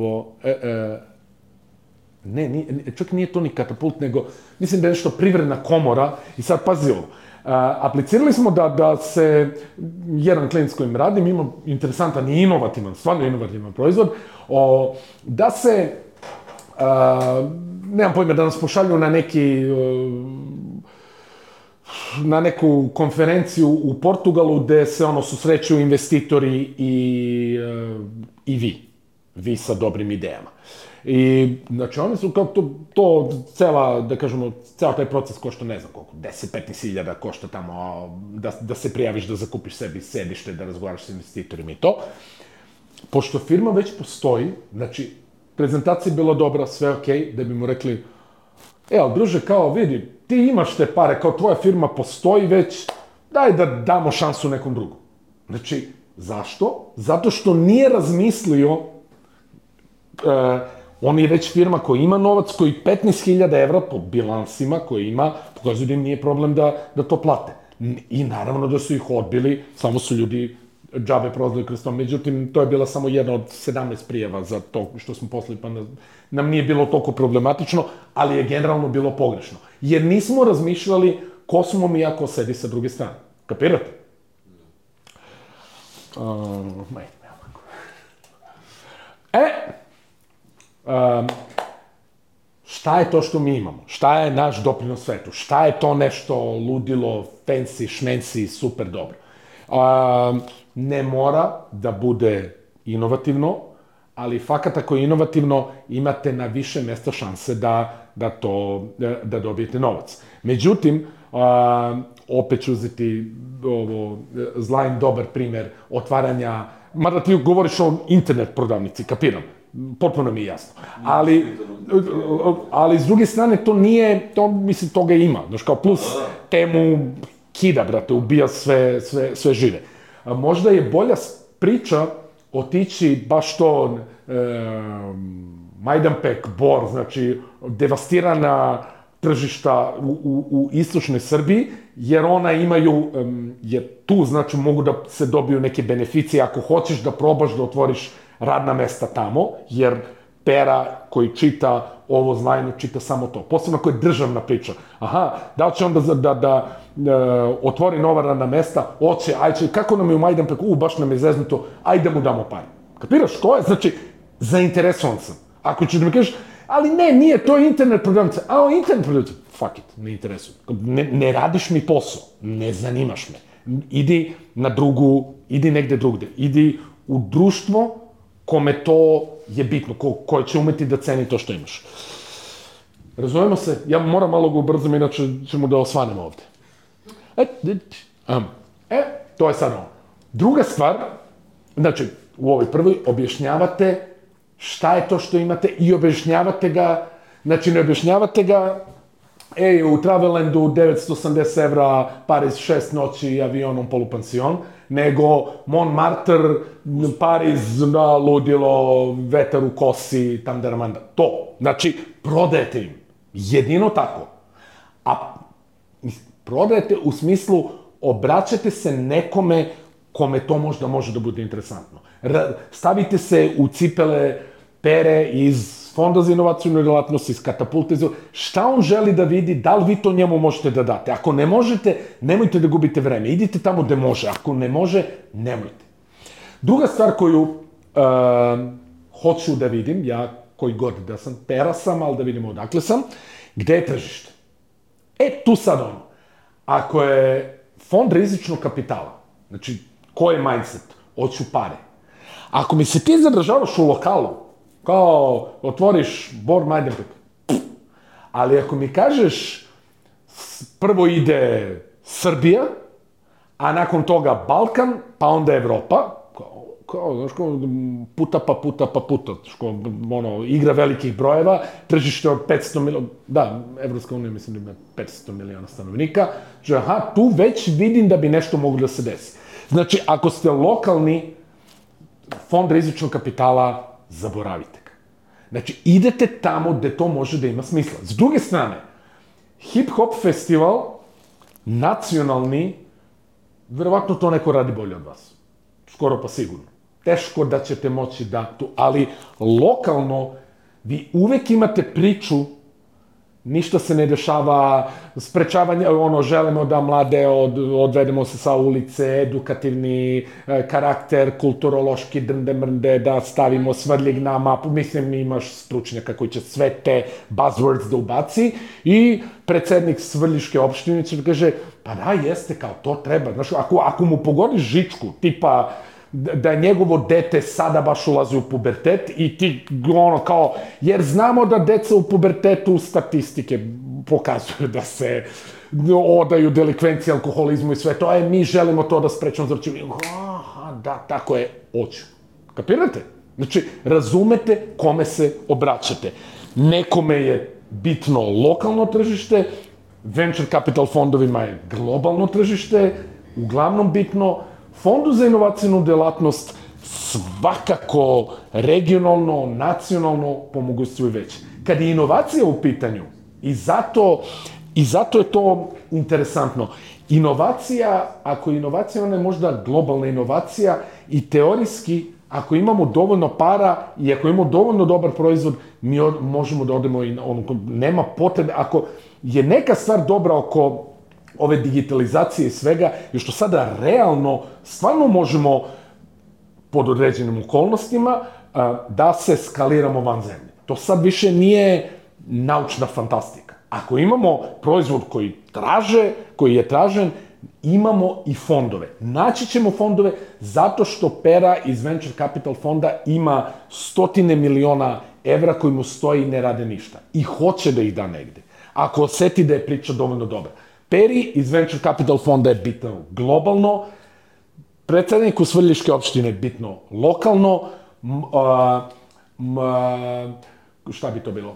čak nije to ni Katapult, nego mislim da je nešto privredna komora i sad pazi ovo. Aplicirali smo da se jedan klijent s kojim radim ima interesantan i inovativan, stvarno inovativan proizvod, da se, nemam pojma, da nas pošalju na neku konferenciju u Portugalu gde se susreću investitori i vi sa dobrim idejama. I, znači, oni su kao to cela, da kažemo, ceo taj proces košta ne znam koliko, 10-15 hiljada košta tamo da se prijaviš, da zakupiš sebi sedište, da razgovaraš sa investitorima i to. Pošto firma već postoji, znači, prezentacija je bila dobra, sve okej, da bi mu rekli, ali druže, kao vidi, ti imaš te pare, kao tvoja firma postoji već, daj da damo šansu nekom drugom. Znači, zašto? Zato što nije razmislio, on je već firma koja ima novac, koji 15.000 evra po bilansima koje ima, pokazuju da im nije problem da to plate. I naravno da su ih odbili, samo su ljudi džabe prolazili kroz to. Međutim, to je bila samo jedna od 17 prijava za to što smo poslali, pa nam nije bilo toliko problematično, ali je generalno bilo pogrešno. Jer nismo razmišljali ko smo mi ako sedi sa druge strane. Kapirate? Šta je to što mi imamo? Šta je naš doprinos svetu? Šta je to nešto ludilo, fancy, šmenci, super dobro? Ne mora da bude inovativno, ali fakat ako je inovativno, imate na više mesta šanse da dobijete novac. Međutim, opet ću uzeti Zlajin dobar primer otvaranja, mada ti govoriš o internet prodavnici, kapiram, potpuno mi je jasno. Ali s druge strane, to nije, mislim, toga ima. Znaš, kao plus temu kida, brate, ubija sve žive. Možda je bolja priča otići baš to Majdanpek, Bor, znači devastirana tržišta u istočnoj Srbiji, jer ona imaju, jer tu znači mogu da se dobiju neke beneficije ako hoćeš da probaš da otvoriš radna mesta tamo, jer Pera koji čita ovo znajno čita samo to. Posebno ako je državna priča. Aha, da li će onda da otvori nova radna mesta, hoće, ajde, kako nam je u Majdanpeku, baš nam je zeznuto, ajde da mu damo pare. Kapiraš, to je, znači, zainteresovan sam. Ako ćeš da mi kažeš, ali ne, nije, to je internet prodavnica. A, internet prodavnica, fuck it, ne interesuje. Ne radiš mi posao, ne zanimaš me. Idi na drugu, idi negde drugde. Idi u društvo kome to je bitno, koje će umeti da ceni to što imaš. Razumemo se? Ja moram malo ga ubrzam, inače ćemo da osvanemo ovde. To je sad ono. Druga stvar, znači, u ovoj prvoj objašnjavate šta je to što imate i objašnjavate ga, znači ne objašnjavate ga, u Travelandu 980 evra, Pariz 6 noći, avionom polupansion, nego Montmartre, Pariz, ludilo, vetar u kosi, tamdaramanda. To. Znači, prodajete im. Jedino tako. A prodajete u smislu, obraćate se nekome kome to možda može da bude interesantno. Stavite se u cipele Pere iz Fonda za inovacijnu delatnost, iz Katapulte, šta on želi da vidi, da li vi to njemu možete da date. Ako ne možete, nemojte da gubite vreme. Idite tamo gde može. Ako ne može, nemojte. Druga stvar koju hoću da vidim, ja koji god da sam, Pera sam, ali da vidimo odakle sam, gde je tržište. Tu sad ono. Ako je fond rizičnog kapitala, znači, koji je mindset? Hoću pare. Ako mi se ti zadržavaš u lokalu, kao otvoriš Bor Majdanpek, ali ako mi kažeš prvo ide Srbija, a nakon toga Balkan, pa onda Evropa, znaš, puta pa puta pa puta, igra velikih brojeva, tržište od 500 miliona, da, Evropska unija mislim da ima 500 miliona stanovnika, znači, tu već vidim da bi nešto moglo da se desi. Znači, ako ste lokalni fond rizičnog kapitala, zaboravite ga. Znači, idete tamo gde to može da ima smisla. S druge strane, hip-hop festival, nacionalni, verovatno to neko radi bolje od vas. Skoro pa sigurno. Teško da ćete moći da tu, ali lokalno vi uvek imate priču, ništa se ne dešava, sprečavanje, želimo da mlade odvedemo se sa ulice, edukativni karakter, kulturološki drnde mrnde, da stavimo Svrljig na mapu, mislim imaš stručnjaka koji će sve te buzzwords da ubaci i predsednik Svrljiške opštine će da kaže, pa da, jeste, kao to treba, znaš, ako mu pogodiš žičku, tipa, da je njegovo dete sada baš ulazi u pubertet i ti kao, jer znamo da deca u pubertetu statistike pokazuju da se odaju delikvenciji, alkoholizmu i sve to, mi želimo to da sprečemo, znači, da, tako je, hoću. Kapirate? Znači, razumete kome se obraćate. Nekome je bitno lokalno tržište, venture capital fondovima je globalno tržište, uglavnom bitno. Fondu za inovacijnu delatnost svakako regionalno, nacionalno, po mogućstvu i već. Kad je inovacija u pitanju, i zato je to interesantno, inovacija, ako je inovacija, ona je možda globalna inovacija i teorijski, ako imamo dovoljno para i ako imamo dovoljno dobar proizvod, mi možemo da odemo i nema potrebe, ako je neka stvar dobra oko ove digitalizacije i svega, je što sada realno, stvarno možemo pod određenim okolnostima da se skaliramo van zemlje. To sad više nije naučna fantastika. Ako imamo proizvod koji je tražen, imamo i fondove. Naći ćemo fondove zato što Pera iz Venture Capital fonda ima 100 miliona evra koji mu stoji i ne rade ništa. I hoće da ih da negde. Ako oseti da je priča dovoljno dobra. Peri iz Venture Capital fonda je bitno globalno, predsedniku Svrljiške opštine je bitno lokalno, šta bi to bilo?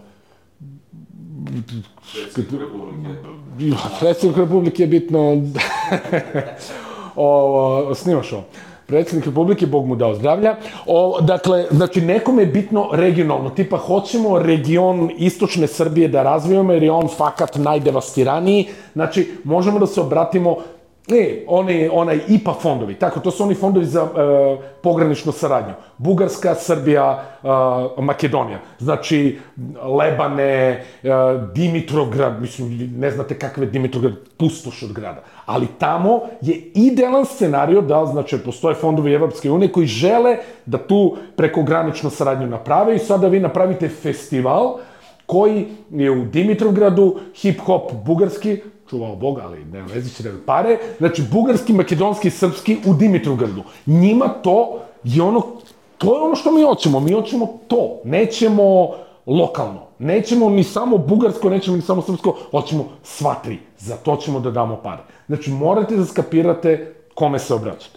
Predsednik Republike je bitno, snimaš ovo, predsjednik Republike, Bog mu dao zdravlja. Dakle, znači, nekome je bitno regionalno, tipa, hoćemo region istočne Srbije da razvijemo, jer je on fakat najdevastiraniji, znači, možemo da se obratimo onaj IPA fondovi, tako, to su oni fondovi za pograničnu saradnju. Bugarska, Srbija, Makedonija. Znači, Lebane, Dimitrovgrad, mislim, ne znate kakav je Dimitrovgrad, pustoš od grada. Ali tamo je idealan scenario da, znači, postoje fondovi Evropske unije koji žele da tu prekograničnu saradnju naprave i sada vi napravite festival koji je u Dimitrovgradu, hip-hop bugarski, čuvao Boga, ali nema veze, će da pare, znači bugarski, makedonski, srpski u Dimitrovgradu. Njima to je ono što mi hoćemo to, nećemo lokalno, nećemo ni samo bugarsko, nećemo ni samo srpsko, hoćemo sva tri, za to ćemo da damo pare. Znači, morate da skapirate kome se obraćate.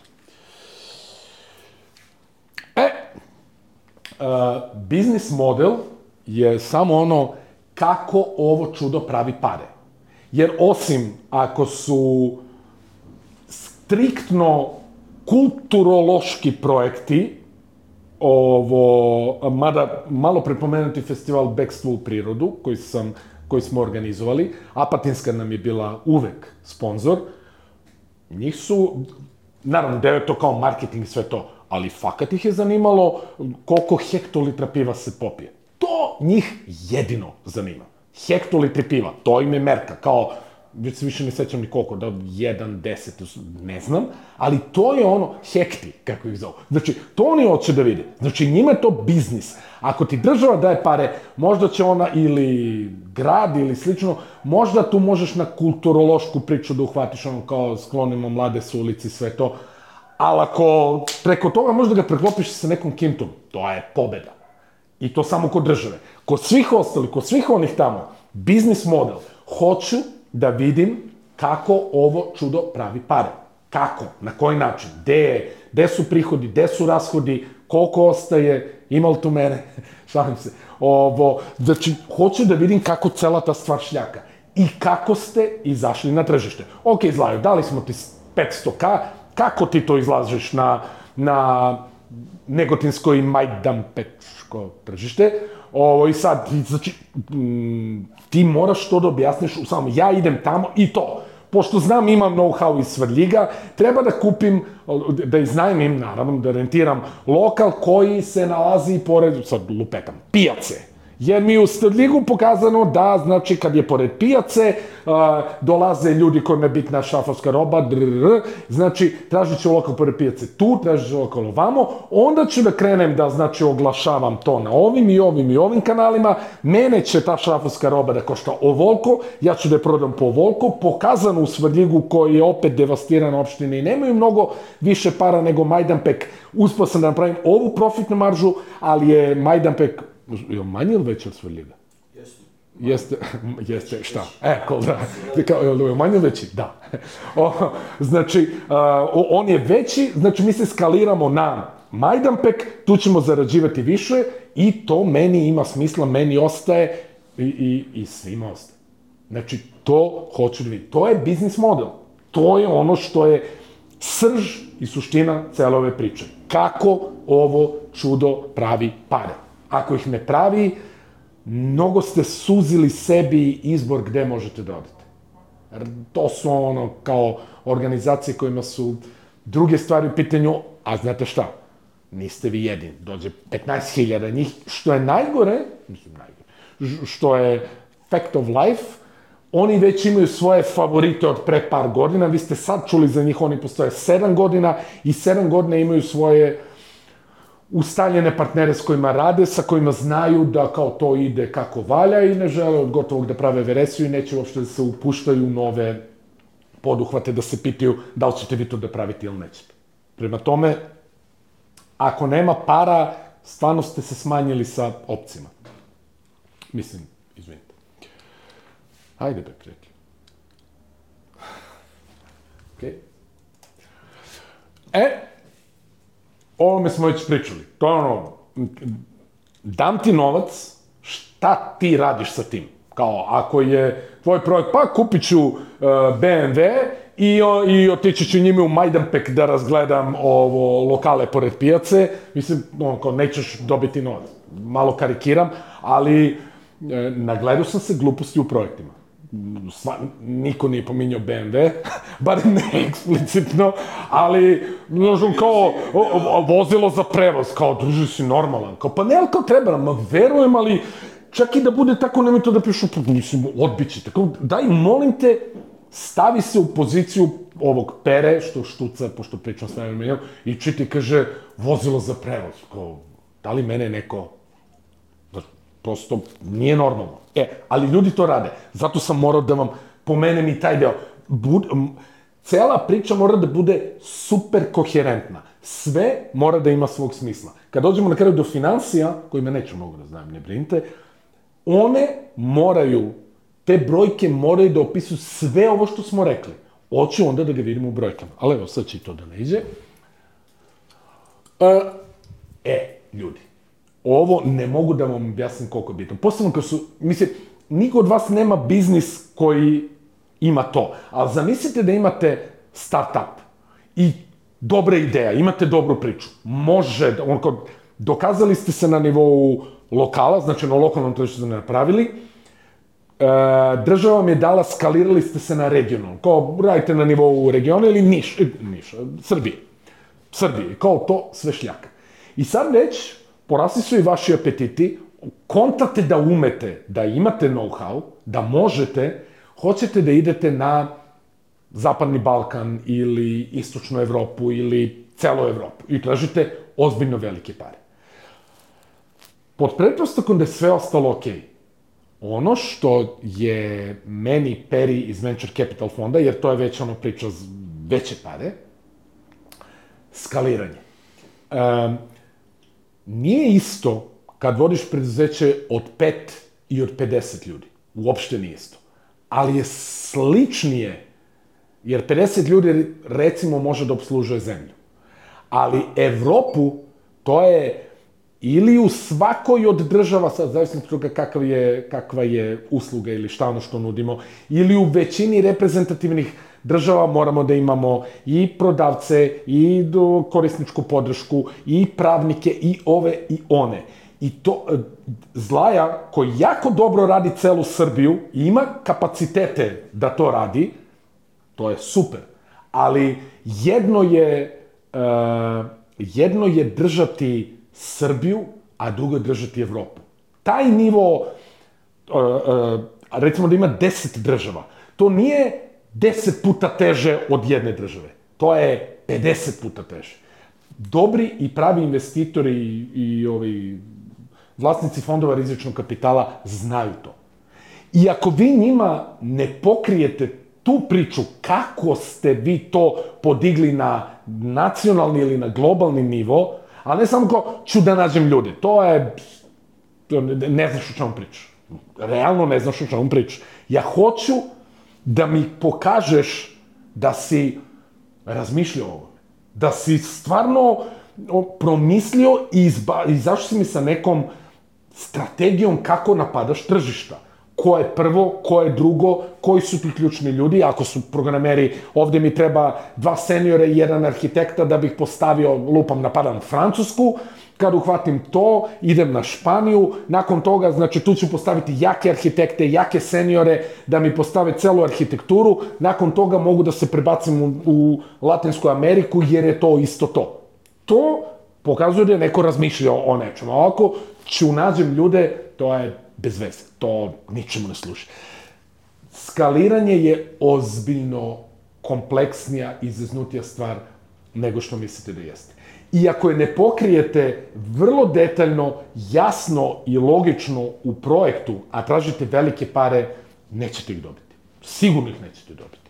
Biznis model je samo ono kako ovo čudo pravi pare. Jer osim ako su striktno kulturološki projekti, mada malo prepomenuti festival Bekstvo u prirodu, koji smo organizovali, Apatinska nam je bila uvek sponsor, njih su, naravno, da je to kao marketing i sve to, ali fakat ih je zanimalo koliko hektolitra piva se popije. To njih jedino zanima. Hektolitri piva, to im je merka, kao, već se više ne sećam ni koliko, da 1, 10, ne znam, ali to je ono, hekti, kako ih zovu. Znači, to oni hoće da vide. Znači, njima je to biznis. Ako ti država daje pare, možda će ona ili grad ili slično, možda tu možeš na kulturološku priču da uhvatiš, ono kao sklonimo mlade s ulici, sve to, ali ako preko toga možda ga preklopiš sa nekom kintom, to je pobeda. I to samo kod države. Kod svih ostali, kod svih onih tamo, biznis model, hoću da vidim kako ovo čudo pravi pare. Kako, na koji način, gde su prihodi, gde su rashodi, koliko ostaje, ima li tu mene, šalim se. Znači, hoću da vidim kako cela ta stvar šljaka i kako ste izašli na tržište. Ok, Zlajo, dali smo ti 500K, kako ti to izlaziš na negotinsko i majdanpečko tržište. I sad, znači, ti moraš to da objasniš u samom, ja idem tamo i to. Pošto znam, imam know-how iz Svrljiga, treba da kupim, da iznajmim, naravno, da rentiram lokal koji se nalazi pored, sad lupetam, pijace. Jer mi je u Svrljigu pokazano da, znači, kad je pored pijace, dolaze ljudi kojima je bitna šrafovska roba, znači, tražit ću lokal pored pijace tu, tražit ću lokal ovamo, onda ću da krenem da, znači, oglašavam to na ovim i ovim kanalima, mene će ta šrafovska roba da košta ovoliko, ja ću da je prodam po ovoliko, pokazano u Svrljigu koji je opet devastirana opština i nemaju mnogo više para nego Majdanpek, uspio sam da napravim ovu profitnu maržu, ali je Majdanpek je li manji ili veći od Svrljiga? Jeste, šta? Cool, da. Je li manji ili veći? Da. Znači, on je veći, znači mi se skaliramo na Majdanpek, tu ćemo zarađivati više i to meni ima smisla, meni ostaje i svima ostaje. Znači, to hoću da vidim. To je biznis model. To je ono što je srž i suština cele ove priče. Kako ovo čudo pravi pare. Ako ih ne pravi, mnogo ste suzili sebi izbor gde možete da odete. To su ono kao organizacije kojima su druge stvari u pitanju, a znate šta? Niste vi jedini. Dođe 15.000 njih, što je najgore, što je fact of life, oni već imaju svoje favorite od pre par godina, vi ste sad čuli za njih, oni postoje 7 godina i 7 godina imaju svoje ustaljene partnere s kojima rade, sa kojima znaju da kao to ide kako valja i ne žele od gotovog da prave veresiju i neće uopšte da se upuštaju u nove poduhvate, da se pitaju da li ćete vi to da pravite ili nećete. Prema tome, ako nema para, stvarno ste se smanjili sa opcima. Mislim, izvinite. Ajde be, prijatelj. Okej. O ovome smo već pričali. To je ono, dam ti novac, šta ti radiš sa tim? Kao, ako je tvoj projekt, pa kupit ću BMW i otići ću njime u Majdanpek da razgledam lokale pored pijace. Mislim, nećeš dobiti novac. Malo karikiram, ali nagledao sam se gluposti u projektima. Niko nije pominjao BMW, bar ne eksplicitno, ali, kao, vozilo za prevoz, kao, druži si normalan, kao, pa ne, ali kao treba, ma verujem, ali čak i da bude tako, nemoj to da pišu, mislim, odbit ćete, kao, daj, molim te, stavi se u poziciju ovog Pere, što štuca, pošto pričam s najmenjom, i čiti, kaže, vozilo za prevoz, kao, da li mene neko, prosto nije normalno. Ali ljudi to rade. Zato sam morao da vam pomenem i taj deo. Cela priča mora da bude super koherentna. Sve mora da ima svog smisla. Kad dođemo na kraju do finansija, kojima neću mnogo da znam, ne brinite, one moraju, te brojke moraju da opisuju sve ovo što smo rekli. Hoću onda da ga vidimo u brojkama. Ali evo, sad će i to da ne iđe. Ljudi. Ovo ne mogu da vam objasnim koliko je bitno. Posebno kad su, mislim, niko od vas nema biznis koji ima to. Ali zamislite da imate start-up i dobra ideja, imate dobru priču. Može, dokazali ste se na nivou lokala, znači na lokalnom tržištu ste napravili, država vam je dala, skalirali ste se na regionalno. Kao radite na nivou regiona ili Niša, Srbije, kao to sve šljaka. I sad već, porasli su i vaši apetiti, kontate da umete, da imate know-how, da možete, hoćete da idete na Zapadni Balkan ili Istočnu Evropu ili celu Evropu i tražite ozbiljno velike pare. Pod pretpostavkom da je sve ostalo okej. Ono što je meni Peri iz Venture Capital fonda, jer to je već priča veće pare, skaliranje. Nije isto kad vodiš preduzeće od 5 i od 50 ljudi. Uopšte nije isto. Ali je sličnije, jer 50 ljudi recimo može da obslužuje zemlju. Ali Evropu, to je ili u svakoj od država, sad zavisno od toga kakva je usluga ili šta ono što nudimo, ili u većini reprezentativnih država moramo da imamo i prodavce, i korisničku podršku, i pravnike, i ove, i one. I to, Zlaja, koji jako dobro radi celu Srbiju, i ima kapacitete da to radi, to je super. Ali jedno je držati Srbiju, a drugo je držati Evropu. Taj nivo, recimo da ima 10 država, to nije 10 puta teže od jedne države. To je 50 puta teže. Dobri i pravi investitori i vlasnici fondova rizičnog kapitala znaju to. I ako vi njima ne pokrijete tu priču kako ste vi to podigli na nacionalni ili na globalni nivo, a ne samo kao ću da nađem ljude, ne znaš o čemu pričaš. Realno ne znaš o čemu pričaš. Ja hoću da mi pokažeš da si razmišljao o ovome, da si stvarno promislio i izašao si mi sa nekom strategijom kako napadaš tržišta. Ko je prvo, ko je drugo, koji su ti ključni ljudi, ako su programeri, ovde mi treba 2 seniora i 1 arhitekta da bih postavio, napadam Francusku, kad uhvatim to, idem na Španiju, nakon toga, znači tu ću postaviti jake arhitekte, jake seniore, da mi postave celu arhitekturu, nakon toga mogu da se prebacim u Latinsku Ameriku, jer je to isto to. To pokazuje da je neko razmišljao o nečemu. A ovako ću nađem ljude, to je bez veze, to ničemu ne služi. Skaliranje je ozbiljno kompleksnija i izaznutija stvar nego što mislite da jeste. I ako je ne pokrijete vrlo detaljno, jasno i logično u projektu, a tražite velike pare, nećete ih dobiti. Sigurno ih nećete dobiti.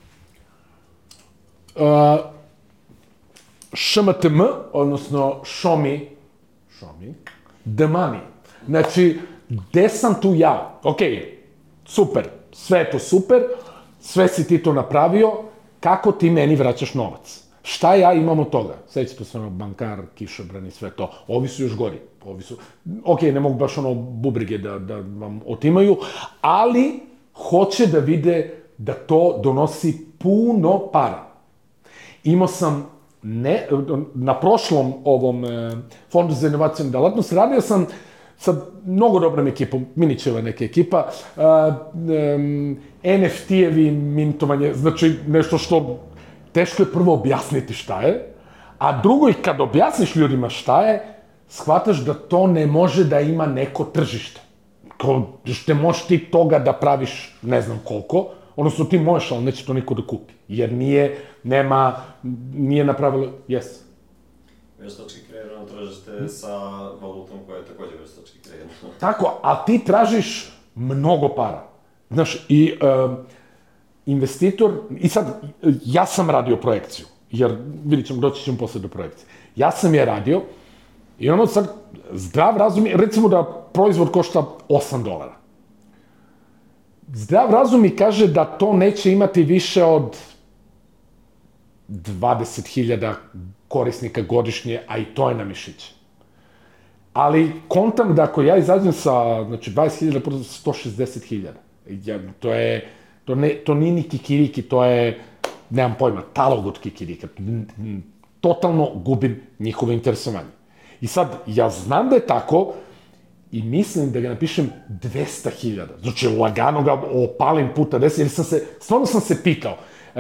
ŠMTM, odnosno show me the money. Znači, gde sam tu ja? Okej, super, sve je to super, sve si ti to napravio, kako ti meni vraćaš novac? Šta ja imam od toga? Sećate se bankar, kišobran i sve to. Ovi su još gori. Okej, ne mogu baš bubrige da vam otimaju, ali hoće da vide da to donosi puno para. Imao sam, na prošlom ovom fondu za inovacijnu delatnost, radio sam sa mnogo dobrom ekipom, Minićeva neka ekipa, NFT-evi, mintovanje, znači nešto što teško je prvo objasniti šta je, a drugo i kad objasniš ljudima šta je, shvataš da to ne može da ima neko tržište. Što možeš ti toga da praviš ne znam koliko, odnosno ti možeš, ali neće to niko da kupi, jer nije napravilo, Veštački kreirano tržište sa valutom koja je takođe veštački kreirana. Tako, a ti tražiš mnogo para. Znaš, i investitor, i sad, ja sam radio projekciju, jer vidit ćemo, doći ćemo posle do projekcije. Ja sam je radio, i ono sad, zdrav razum, recimo da proizvod košta $8. Zdrav razum mi kaže da to neće imati više od 20.000 korisnika godišnje, a i to je na mišiće. Ali kontam da ako ja izađem sa, znači, 20.000, prvo 160.000. To nije ni kikiriki, to je, nemam pojma, talog od kikirika. Totalno gubim njihovo interesovanje. I sad, ja znam da je tako i mislim da ga napišem 200.000. Znači, lagano ga opalim puta 10, jer stvarno sam se pitao,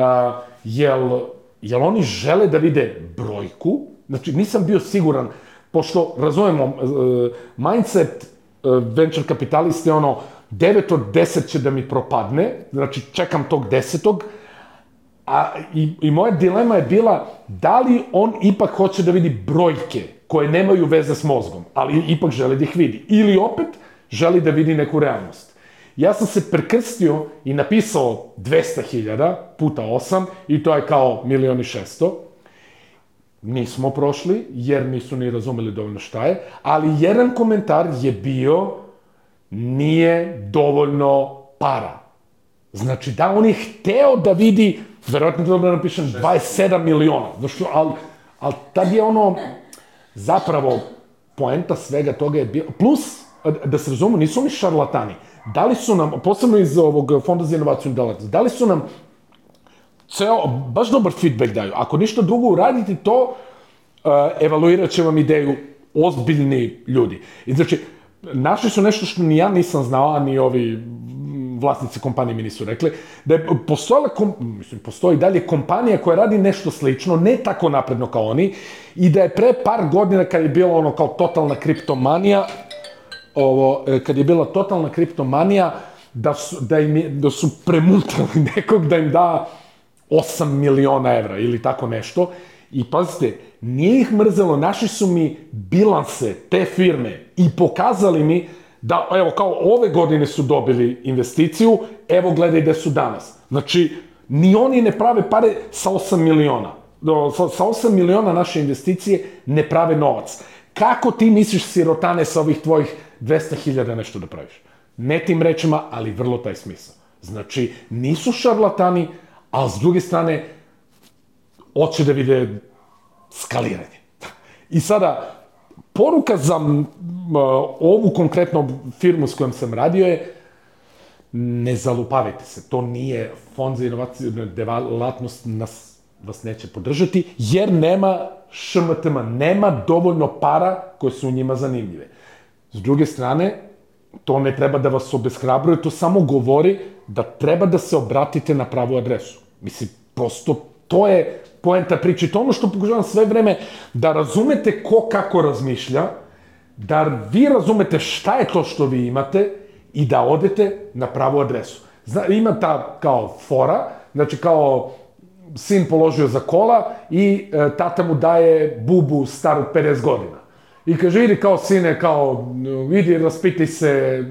jel oni žele da vide brojku? Znači, nisam bio siguran, pošto, razumemo, mindset venture kapitaliste je 9 od 10 će da mi propadne, znači čekam tog 10. I moja dilema je bila da li on ipak hoće da vidi brojke koje nemaju veze s mozgom, ali ipak želi da ih vidi. Ili opet želi da vidi neku realnost. Ja sam se prekrstio i napisao 200.000 puta 8 i to je kao 1.600.000. Nismo prošli, jer nisu ni razumeli dovoljno šta je, ali jedan komentar je bio nije dovoljno para. Znači da on je hteo da vidi, verovatno dobro da napišem 27 miliona, ali tad je zapravo poenta svega toga je bilo, plus, da se razumu, nisu oni šarlatani, dali su nam, posebno iz ovog Fonda za inovaciju delatnost, dali su nam baš dobar feedback daju. Ako ništa drugo uraditi to, evaluirat će vam ideju ozbiljni ljudi. I znači, našli su nešto što ni ja nisam znao, a ni ovi vlasnici kompanije mi nisu rekli, da je postoji dalje kompanija koja radi nešto slično, ne tako napredno kao oni, i da je pre par godina kad je bilo kao totalna kriptomanija, da su premutali nekog da im da 8 miliona evra ili tako nešto. I pazite, nije ih mrzelo, našli su mi bilanse te firme i pokazali mi da, evo, kao ove godine su dobili investiciju, evo gledaj gde su danas. Znači, ni oni ne prave pare sa 8 miliona. Sa 8 miliona naše investicije ne prave novac. Kako ti misliš, sirotane, sa ovih tvojih 200.000 nešto da praviš? Ne tim rečima, ali vrlo taj smisao. Znači, nisu šarlatani, ali s druge strane, hoće da vide skaliranje. I sada, poruka za ovu konkretnu firmu s kojom sam radio je ne zalupavajte se, to nije Fond za inovacijnu delatnost, vas neće podržati, jer nema šmtm, nema dovoljno para koje su u njima zanimljive. S druge strane, to ne treba da vas obeshrabruje, to samo govori da treba da se obratite na pravu adresu. Mislim, prosto, to je poenta priče. To ono što pokušavam sve vreme, da razumete ko kako razmišlja, da vi razumete šta je to što vi imate i da odete na pravu adresu. Ima ta kao fora, znači kao sin položio za kola i tata mu daje bubu staru 50 godina. I kaže, idi kao sine, kao, idi raspitaj se,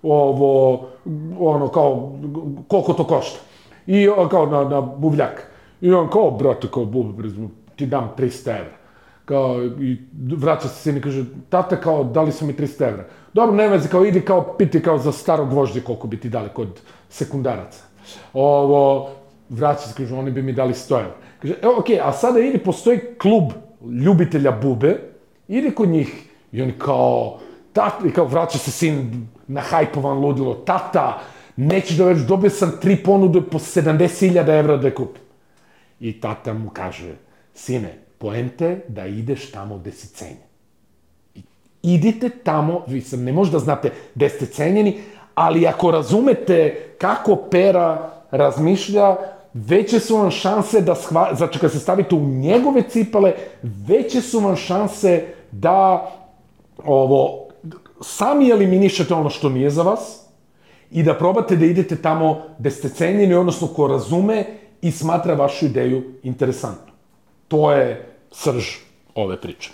kao, koliko to košta. I kao na buvljak. I on kao, brate, kao bubu, ti dam 300 evra. Kao, i vraća se sin i kaže, tata, kao, dali su mi 300 evra. Dobro, ne vezi, kao, idi kao, piti kao za staro gvožđe koliko bi ti dali kod sekundaraca. Vraća se, kaže, oni bi mi dali 100 evra. Kaže, evo, okej, a sada idi, postoji klub ljubitelja bube, idi kod njih. I oni kao, vraća se sin na hajpovan ludilo, tata, Nećeš da veriš, dobio sam 3 ponude po 70.000 evra da je kupim. I tata mu kaže, sine, poente da ideš tamo gde si cenjen. Idite tamo, vi sad ne možda znate gde ste cenjeni, ali ako razumete kako Pera razmišlja, veće su vam šanse da, znači kad se stavite u njegove cipele, veće su vam šanse da sami eliminišete ono što nije za vas i da probate da idete tamo gde ste cenjeni, odnosno ko razume i smatra vašu ideju interesantnom. To je srž ove priče.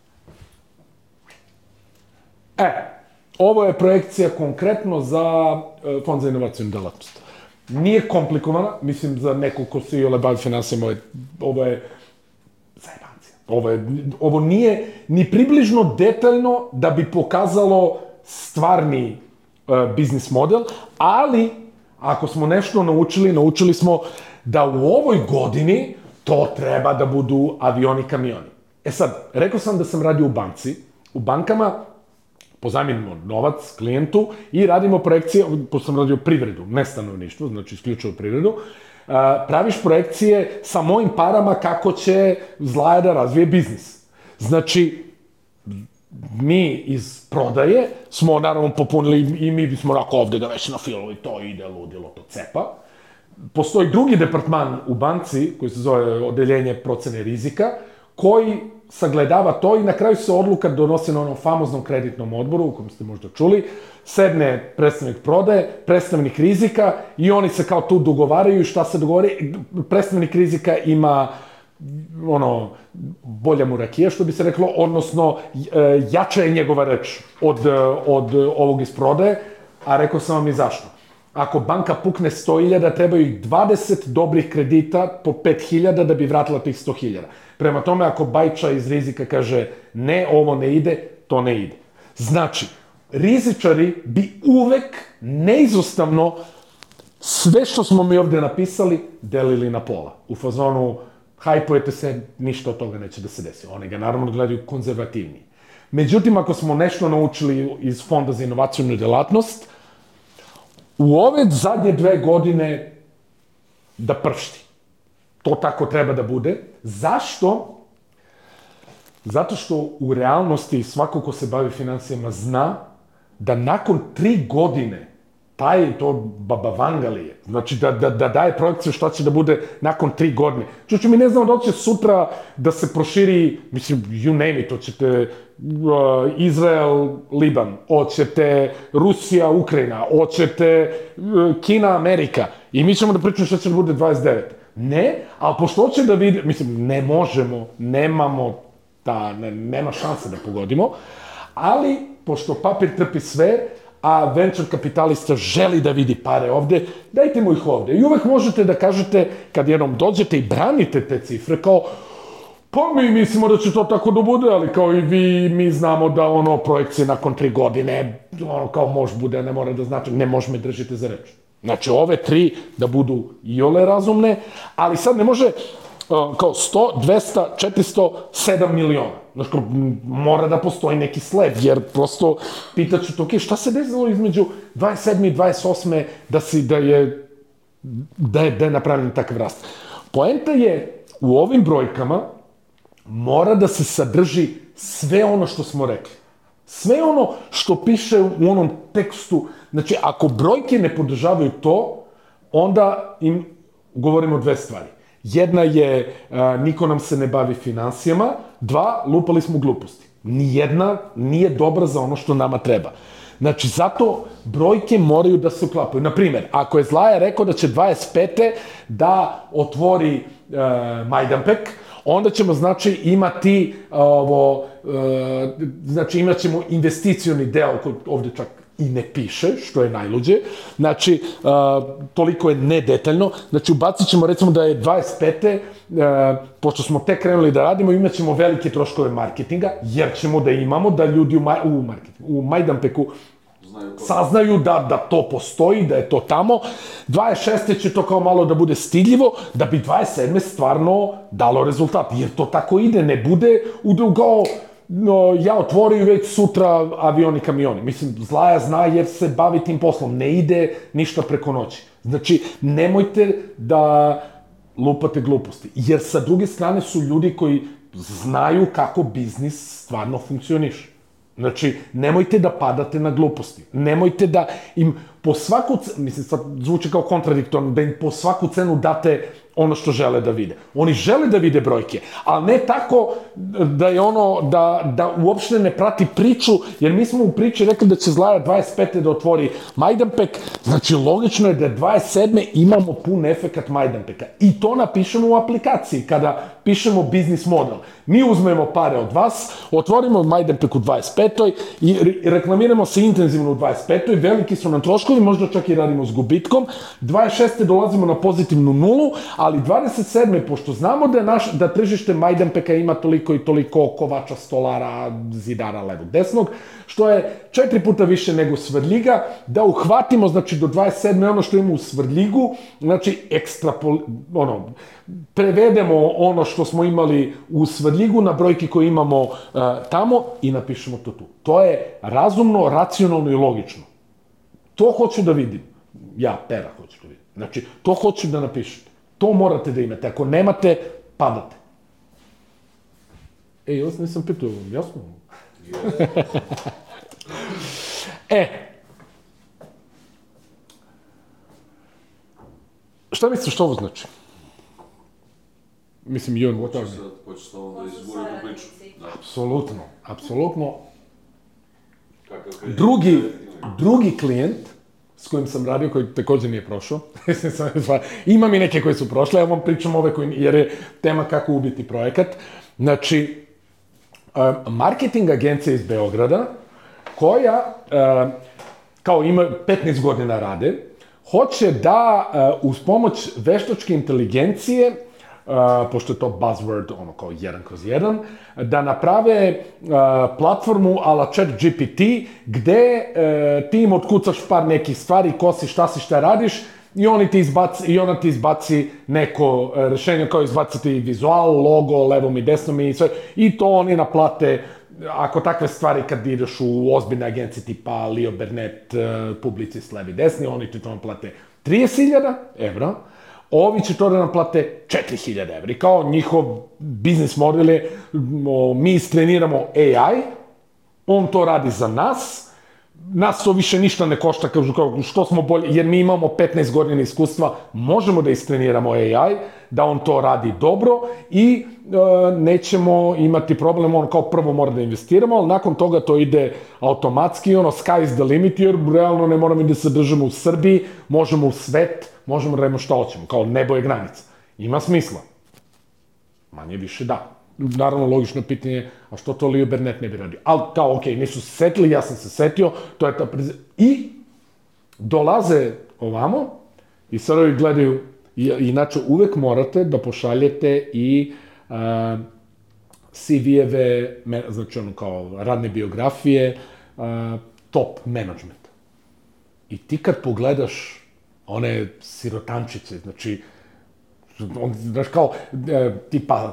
Ovo je projekcija konkretno za Fond za inovacijnu delatnost. Nije komplikovana, mislim za nekog ko se i ole bavi finansijama, ovo je zajebancija. Ovo nije ni približno detaljno da bi pokazalo stvarni biznis model, ali ako smo nešto naučili smo da u ovoj godini to treba da budu avioni i kamioni. Sad, rekao sam da sam radio u banci. U bankama pozajmimo novac klijentu i radimo projekcije, pošto sam radio privredu, ne stanovništvo, znači isključivo privredu, praviš projekcije sa mojim parama kako će Zlaja da razvije biznis. Znači, mi iz prodaje smo naravno popunili i mi bismo rako ovde ga već nafilali, to ide ludilo, to cepa. Postoji drugi departman u banci koji se zove odeljenje procene rizika, koji sagledava to i na kraju se odluka donosi na onom famoznom kreditnom odboru, u kojem ste možda čuli, sedne predstavnik prodaje, predstavnik rizika i oni se kao tu dogovaraju i šta se dogovori. Predstavnik rizika ima bolja mu rakija, što bi se reklo, odnosno jača je njegova reč od ovog iz prodaje, a rekao sam vam i zašto. Ako banka pukne 100.000, trebaju ih 20 dobrih kredita po 5.000 da bi vratila tih 100.000. Prema tome, ako bajča iz rizika kaže ne, ovo ne ide, to ne ide. Znači, rizičari bi uvek, neizostavno, sve što smo mi ovde napisali, delili na pola. U fazonu, hajpujete se, ništa od toga neće da se desi. Oni ga naravno gledaju konzervativniji. Međutim, ako smo nešto naučili iz Fonda za inovacijnu delatnost, u ove zadnje 2 godine da pršti. To tako treba da bude. Zašto? Zato što u realnosti svako ko se bavi finansijama zna da nakon 3 godine to baba vangalije, znači da daje projekciju šta će da bude nakon 3 godine. Čuči, mi ne znamo da će sutra da se proširi, mislim, you name it, hoćete Izrael, Liban, hoćete Rusija, Ukrajina, hoćete Kina, Amerika i mi ćemo da pričamo šta će da bude 29. Ne, ali pošto hoće da vidi, mislim, ne možemo, nema šanse da pogodimo, ali pošto papir trpi sve, a venture kapitalista želi da vidi pare ovde, dajte mu ih ovde. I uvek možete da kažete, kad jednom dođete i branite te cifre, kao, pa mi mislimo da će to tako da bude, ali kao i vi, mi znamo da projekcije nakon 3 godine, kao može bude, ne mora da znači, ne može me držite za reč. Znači, ove 3 da budu iole razumne, ali sad ne može kao 100, 200, 400, 7 miliona. Znači, mora da postoji neki sled, jer prosto pitaću to, šta se desilo između 27. i 28. da je napravljen takav rast. Poenta je, u ovim brojkama mora da se sadrži sve ono što smo rekli. Sve ono što piše u onom tekstu, znači, ako brojke ne podržavaju to, onda im govorimo 2 stvari. Jedna je, niko nam se ne bavi finansijama, 2, lupali smo gluposti. Nijedna nije dobra za ono što nama treba. Znači, zato brojke moraju da se uklapaju. Naprimer, ako je Zlaja rekao da će 25. da otvori Majdanpek, onda ćemo, znači, imati znači, imat ćemo investicioni deo, koji ovde čak i ne piše, što je najluđe. Znači, toliko je nedetaljno. Znači, ubacit ćemo, recimo, da je 25. Pošto smo tek krenuli da radimo, imat ćemo velike troškove marketinga, jer ćemo da imamo da ljudi u Majdanpeku saznaju da to postoji, da je to tamo. 26. će to kao malo da bude stidljivo, da bi 27. stvarno dalo rezultat. Jer to tako ide, ne bude kao ja otvorio već sutra avioni i kamioni. Mislim, Zlaja zna jer se bavi tim poslom, ne ide ništa preko noći. Znači, nemojte da lupate gluposti, jer sa druge strane su ljudi koji znaju kako biznis stvarno funkcioniše. Znači, nemojte da padate na gluposti. Nemojte da im po svaku cenu, mislim, sad zvuči kao kontradiktorno, da im po svaku cenu date ono što žele da vide. Oni žele da vide brojke, ali ne tako da je da uopšte ne prati priču, jer mi smo u priči rekli da će Zlaja 25. da otvori Majdanpek, znači logično je da 27. imamo pun efekat Majdanpeka. I to napišemo u aplikaciji, kada pišemo biznis model. Mi uzmemo pare od vas, otvorimo Majdanpek u 25. i reklamiramo se intenzivno u 25. Veliki su nam troškovi, možda čak i radimo s gubitkom. 26. dolazimo na pozitivnu nulu, ali 27. pošto znamo da tržište Majdanpeka ima toliko i toliko kovača, stolara, zidara levog desnog, što je 4 puta više nego Svrljiga, da uhvatimo, znači do 27. ono što imamo u Svrljigu, znači prevedemo ono što smo imali u Svrljigu na brojke koje imamo tamo i napišemo to tu. To je razumno, racionalno i logično. To hoću da vidim. Ja, Pera, hoću da vidim. Znači, to hoću da napišete. To morate da imate. Ako nemate, padate. Još nisam pitao, jasno? Šta misliš što ovo znači? Mislim, Jon, what are you? Hoćeš sa ovom da izgure tu priču. Apsolutno. Drugi klijent s kojim sam radio, koji također nije prošao, imam i neke koji su prošle, ja vam pričam ove jer je tema kako ubiti projekat. Znači, marketing agencija iz Beograda, koja, kao ima 15 godina rade, hoće da uz pomoć veštačke inteligencije, pošto je to buzzword, ono kao 1/1, da naprave platformu ala ChatGPT, gde ti im otkucaš par nekih stvari, ko si, šta radiš, i ona ti izbaci neko rešenje, kao izbaciti vizual, logo, levom i desnom i sve, i to oni naplate, ako takve stvari kad ideš u ozbiljne agencije tipa Leo Burnett, Publicist, levi desni, oni ti to naplate 30.000 evra, ovi će to da naplate 4.000 evra. I kao njihov biznis model je, mi istreniramo AI, on to radi za nas to više ništa ne košta, kao što smo bolji, jer mi imamo 15 godina iskustva, možemo da istreniramo AI, da on to radi dobro i nećemo imati problem, on kao prvo mora da investiramo, ali nakon toga to ide automatski, sky is the limit, jer realno ne moramo da se držimo u Srbiji, možemo u svet, možemo da radimo šta hoćemo, kao nebo je granica. Ima smisla. Manje više da. Naravno, logično pitanje, a što to Leo Burnett ne bi radio? Ali kao, okej, nisu se setili, ja sam se setio, to je ta i dolaze ovamo i sad ovi gledaju, inače uvek morate da pošaljete i CV-eve, znači ono kao radne biografije, top management. I ti kad pogledaš one sirotančice, znači, znaš kao, tipa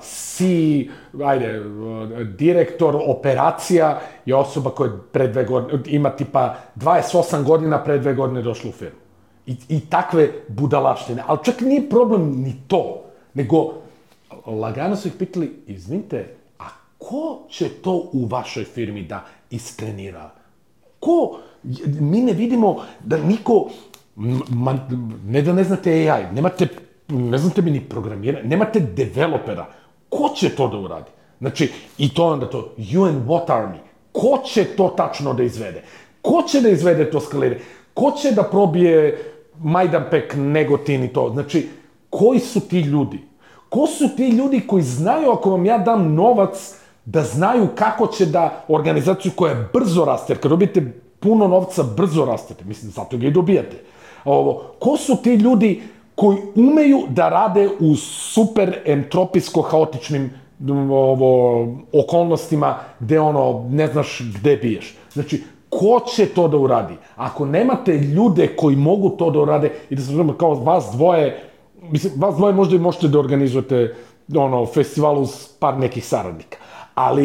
direktor operacija je osoba koja pre 2 godine, ima tipa 28 godina, pre 2 godine došla u firmu. I takve budalaštine. Ali čak nije problem ni to, nego lagano su ih pitali, izvinite, a ko će to u vašoj firmi da istrenira? Ko? Mi ne vidimo da niko, ne da ne znate AI, ne znate mi ni programiranje, nemate developera. Ko će to da uradi? Znači, i to onda to, UN What Army. Ko će to tačno da izvede? Ko će da izvede to skaliranje? Ko će da probije Majdanpek, Negotin i to? Znači, koji su ti ljudi? Ko su ti ljudi koji znaju, ako vam ja dam novac, da znaju kako će da organizaciju koja brzo raste, jer kad dobijete puno novca, brzo rastete, mislim, zato ga i dobijate. Ko su ti ljudi koji umeju da rade u super entropijsko-haotičnim okolnostima gde ne znaš gde biješ. Znači, ko će to da uradi? Ako nemate ljude koji mogu to da urade i da se razumemo kao vas dvoje, mislim, vas dvoje možda i možete da organizujete festival uz par nekih saradnika. Ali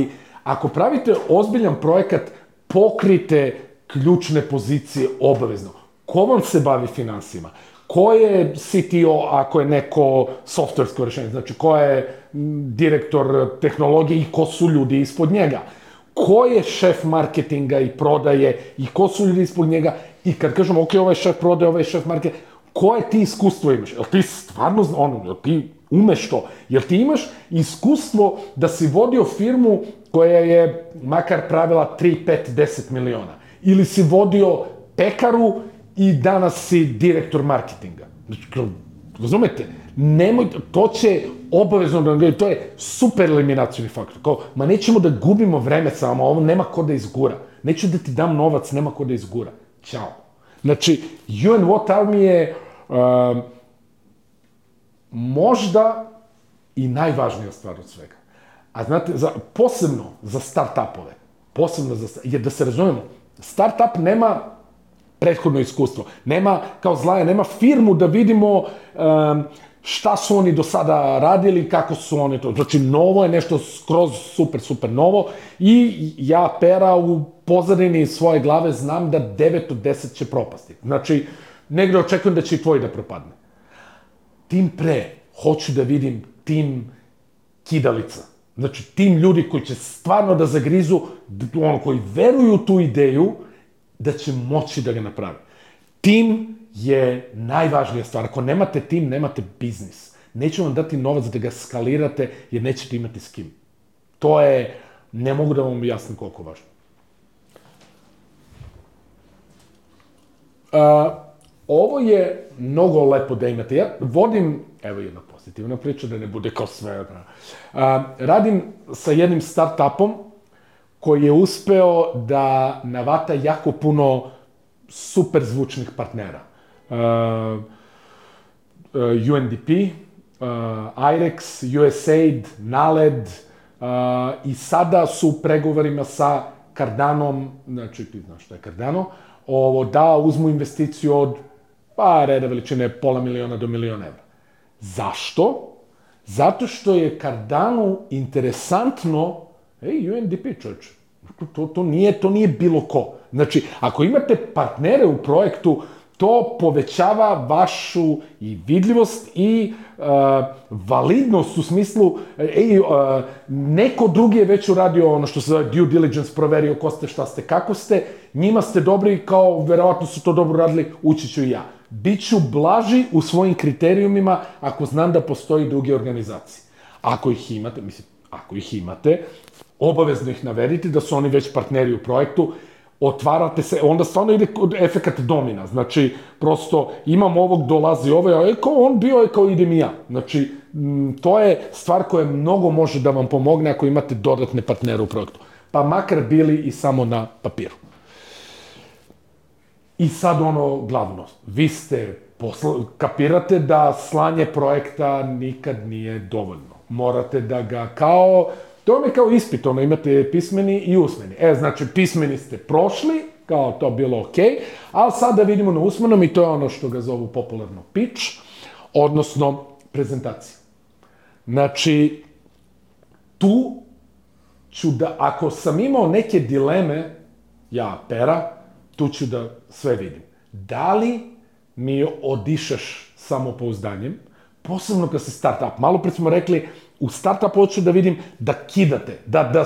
ako pravite ozbiljan projekat, pokrite ključne pozicije obavezno. Ko vam se bavi finansima? Ko je CTO ako je neko softversko rešenje? Znači, ko je direktor tehnologije i ko su ljudi ispod njega? Ko je šef marketinga i prodaje i ko su ljudi ispod njega? I kad kažemo, ok, ovaj šef prodaje, ovaj šef marketinga, koje ti iskustvo imaš? Jel ti stvarno, jel ti umeš to? Jel ti imaš iskustvo da si vodio firmu koja je makar pravila 3, 5, 10 miliona? Ili si vodio pekaru i danas si direktor marketinga? Razumete? Nemojte, to će obavezno da gledaju, to je super eliminacioni faktor. Kao, ma nećemo da gubimo vreme samo, ovo nema ko da izgura. Neću da ti dam novac, nema ko da izgura. Ćao. Znači, UN What Army je možda i najvažnija stvar od svega. A znate, posebno za start-upove, jer da se razumemo, start-up nema prethodno iskustvo, nema, kao Zlaja, nema firmu da vidimo šta su oni do sada radili, kako su oni to. Znači, novo je nešto skroz super novo i ja, Pera, u pozadini svoje glave znam da 9 od 10 će propasti. Znači, negde očekujem da će i tvoj da propadne. Tim pre, hoću da vidim tim kidalica. Znači, tim ljudi koji će stvarno da zagrizu, koji veruju u tu ideju, da će moći da ga napravi. Tim je najvažnija stvar. Ako nemate tim, nemate biznis. Neću vam dati novac da ga skalirate, jer nećete imati s kim. To je, ne mogu da vam objasnim koliko važno. Ovo je mnogo lepo da imate. Ja vodim, evo jedna pozitivna priča, da ne bude kao sve. Radim sa jednim start-upom koji je uspeo da navata jako puno super zvučnih partnera. UNDP, IREX, USAID, NALED i sada su u pregovorima sa Cardanom, znači ti znaš šta je Cardano, da uzmu investiciju od reda veličine $500,000 do $1 milion evra. Zašto? Zato što je Cardano interesantno, UNDP čovječe, to nije bilo ko. Znači, ako imate partnere u projektu, to povećava vašu i vidljivost i validnost u smislu, neko drugi je već uradio ono što se zove due diligence, proverio ko ste, šta ste, kako ste, njima ste dobri, kao verovatno su to dobro radili, ući ću i ja. Biću blaži u svojim kriterijumima ako znam da postoji druge organizacije. Ako ih imate, obavezno ih navedite da su oni već partneri u projektu, otvarate se, onda stvarno ide efekat domina, znači, prosto, imam ovog, dolazi ovaj, on bio je kao idem i ja. Znači, to je stvar koja mnogo može da vam pomogne ako imate dodatne partnere u projektu. Pa makar bili i samo na papiru. I sad glavno, vi kapirate da slanje projekta nikad nije dovoljno. Morate da ga to vam je kao ispit, imate pismeni i usmeni. Znači, pismeni ste prošli, kao to bilo okej, ali sad da vidimo na usmenom, i to je ono što ga zovu popularno pitch, odnosno prezentacija. Znači, tu ću da, ako sam imao neke dileme, ja, Pera, tu ću da sve vidim. Da li mi odišeš samopouzdanjem, posebno kad se start-up. Malo pre smo rekli, u start-upu hoću da vidim da kidate, da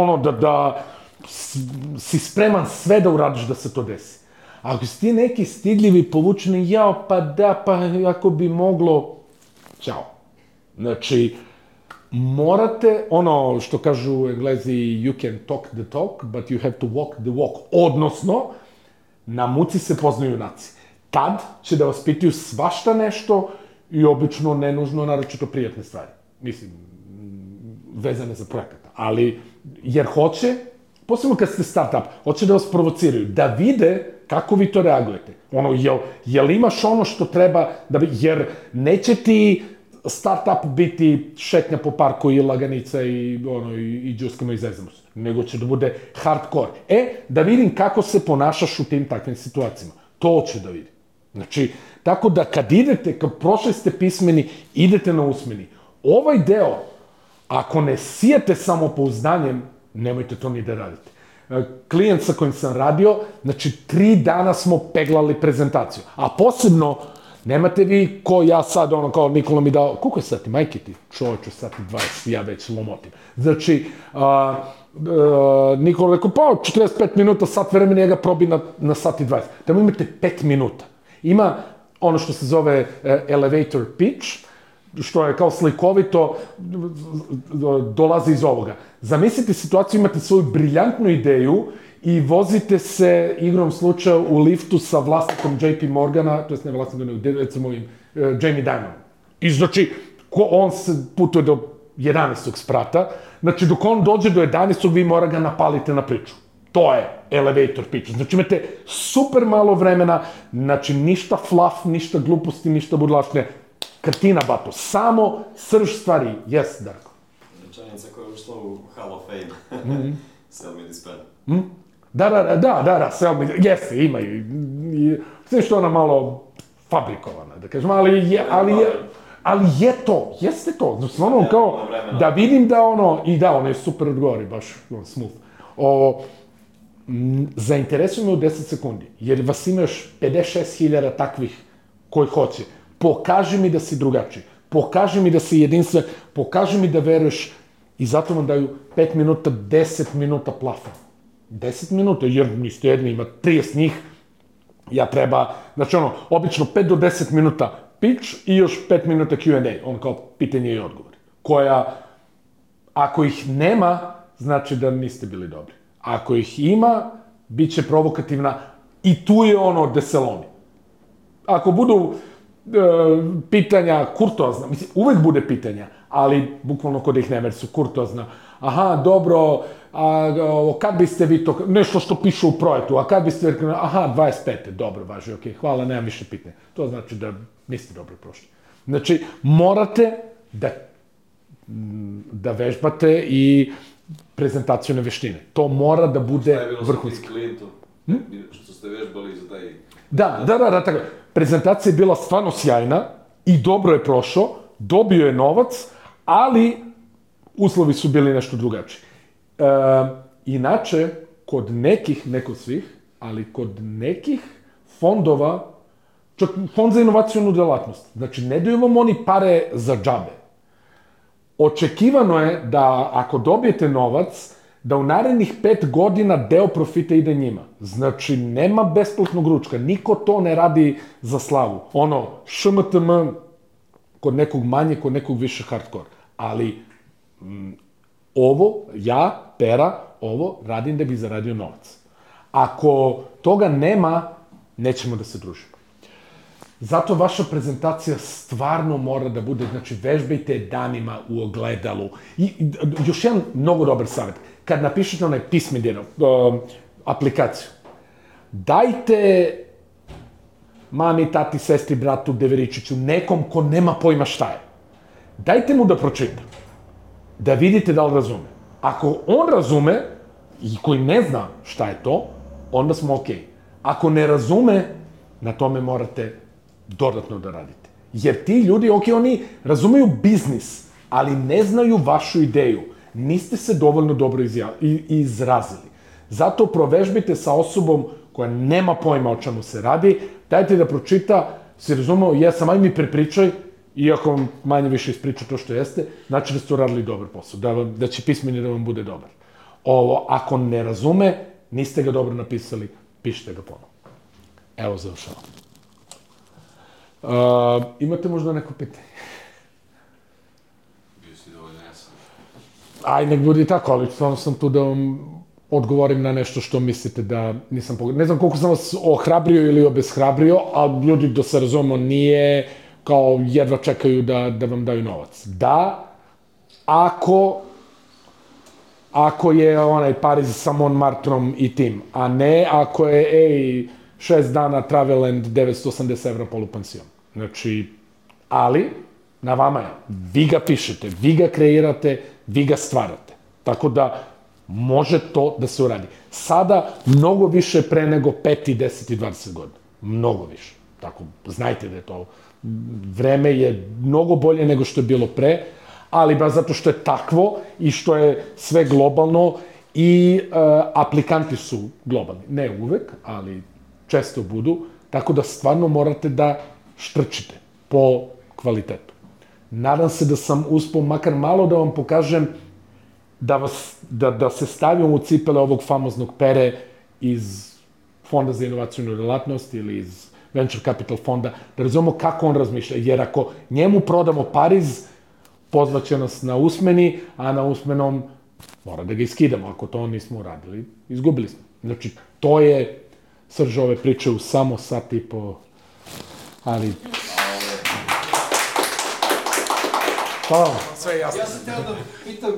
si spreman sve da uradiš da se to desi. Ako si ti neki stidljivi, povučeni, ako bi moglo, ćao. Znači, morate, ono što kažu Englezi, you can talk the talk, but you have to walk the walk. Odnosno, na muci se poznaju junaci. Tad će da vas pitaju svašta nešto i obično nenužno, naročito prijatne stvari. Mislim, vezane za projekata. Ali, jer hoće, posebno kad ste start-up, hoće da vas provociraju, da vide kako vi to reagujete. Jel imaš ono što treba, jer neće ti start-up biti šetnja po parku i laganica i džuskama i zezamo se, nego će da bude hardcore. Da vidim kako se ponašaš u tim takvim situacijama. To hoću da vidim. Znači, tako da kad idete, kad prošli ste pismeni, idete na usmeni. Ovaj deo, ako ne sijete samopouzdanjem, nemojte to ni da radite. Klijent sa kojim sam radio, znači 3 dana smo peglali prezentaciju. A posebno, nemate vi ko ja sad, ono kao Nikola mi dao, koliko je sati, majke ti? Čovječe, sati 20, ja već lomotim. Znači, Nikola rekao, pa 45 minuta, sat vremena, ja ga probi na sati 20. Tamo imate 5 minuta. Ima ono što se zove elevator pitch, što je kao slikovito, dolazi iz ovoga. Zamislite situaciju, imate svoju briljantnu ideju i vozite se igrom slučaja u liftu sa vlasnikom JP Morgana, to je ne vlasnikom, recimo Jamie Dimon. I znači, on se putuje do 11. sprata, znači dok on dođe do 11. vi mora ga napalite na priču. To je elevator pitch. Znači imate super malo vremena, znači ništa fluff, ništa gluposti, ništa budlaštine. Kartina, bato. Samo srž stvari. Yes, Darko. Rečenica koja je ušla u Hall of Fame. Sell me this pen. Da, sell me, jeste, imaju. Sve što je ona malo fabrikovana, da kažem, ali je to, jeste to. Znači, ono kao, da vidim da ono, i da, ono je super odgovori, baš smooth. Zainteresuje me u 10 sekundi, jer vas ima još 56.000 takvih koji hoće. Pokaži mi da si drugačiji, pokaži mi da si jedinstven, pokaži mi da veruješ i zato vam daju 5 minuta, 10 minuta plafon. 10 minuta, jer niste jedni, ima 30 njih, ja treba, znači ono, obično 5 do 10 minuta pitch i još 5 minuta Q&A, on kao pitanje i odgovor, koja, ako ih nema, znači da niste bili dobri. Ako ih ima, bit će provokativna i tu je ono gde se lomi. Ako budu pitanja kurtozna, mislim, uvek bude pitanja, ali bukvalno kod ih nema, jer su kurtozna. Aha, dobro, kad biste vi to, nešto što piše u projektu, a kad biste, aha, 25. Dobro, važi, okej, hvala, nemam više pitanja. To znači da niste dobro prošli. Znači, morate da vežbate i prezentacijone veštine. To mora da bude vrhunski. Šta je bilo sa tim klijentom? Što ste vežbali za taj... Da, tako. Prezentacija je bila stvarno sjajna i dobro je prošao, dobio je novac, ali uslovi su bili nešto drugačiji. Inače, kod nekih, ne kod svih, ali kod nekih fondova, čak fond za inovacijonu delatnost, znači ne daju vam oni pare za džabe. Očekivano je da ako dobijete novac, da u narednih 5 godina deo profita ide njima. Znači, nema besplatnog ručka, niko to ne radi za slavu. Ono, šmtm, kod nekog manje, kod nekog više hardcore. Ali, ovo, ja, Pera, ovo radim da bih zaradio novac. Ako toga nema, nećemo da se družimo. Zato vaša prezentacija stvarno mora da bude, znači vežbajte danima u ogledalu. I još jedan mnogo dobar savjet. Kad napišete onaj pismeni aplikaciju, dajte mami, tati, sestri, bratu, deveričiću, nekom ko nema pojma šta je. Dajte mu da pročita. Da vidite da li razume. Ako on razume, i koji ne zna šta je to, onda smo okej. Ako ne razume, na tome morate dodatno da radite. Jer ti ljudi, oni razumeju biznis, ali ne znaju vašu ideju. Niste se dovoljno dobro izrazili. Zato provežbite sa osobom koja nema pojma o čemu se radi, dajte da pročita, si razumeo, jesam, aj mi prepričaj, iako manje više ispriča to što jeste, znači da ste uradili dobar posao, da će pismeni da vam bude dobar. Ako ne razume, niste ga dobro napisali, pišite ga ponovno. Evo, završavam. Imate možda neko pitanje? Bio si dovoljno jasan. Aj, nek bude i tako, ali stvarno sam tu da vam odgovorim na nešto što mislite da nisam pogledao. Ne znam koliko sam vas ohrabrio ili obeshrabrio, ali ljudi, da se razumemo, nije kao jedva čekaju da vam daju novac. Da, ako je onaj Pariz sa Montmartrom i tim, a ne ako je, 6 dana Traveland, 980 evra polupansion. Znači, ali, na vama je, vi ga pišete, vi ga kreirate, vi ga stvarate. Tako da, može to da se uradi. Sada, mnogo više pre nego 5, 10 i 20 godina. Mnogo više. Tako, znajte da je to. Vreme je mnogo bolje nego što je bilo pre, ali baš zato što je takvo i što je sve globalno i aplikanti su globalni. Ne uvek, ali često budu, tako da stvarno morate da štrčite po kvalitetu. Nadam se da sam uspeo makar malo da vam pokažem da se stavim u cipele ovog famoznog Pere iz Fonda za inovacijnu relatnost ili iz Venture Capital fonda, da razumemo kako on razmišlja. Jer ako njemu prodamo Pariz, pozvaće nas na usmeni, a na usmenom mora da ga iskidamo. Ako to nismo uradili, izgubili smo. Znači, to je srž ove priče u samo sat i po, ali... Hvala. Sve je jasno. Ja sam teo da pitam...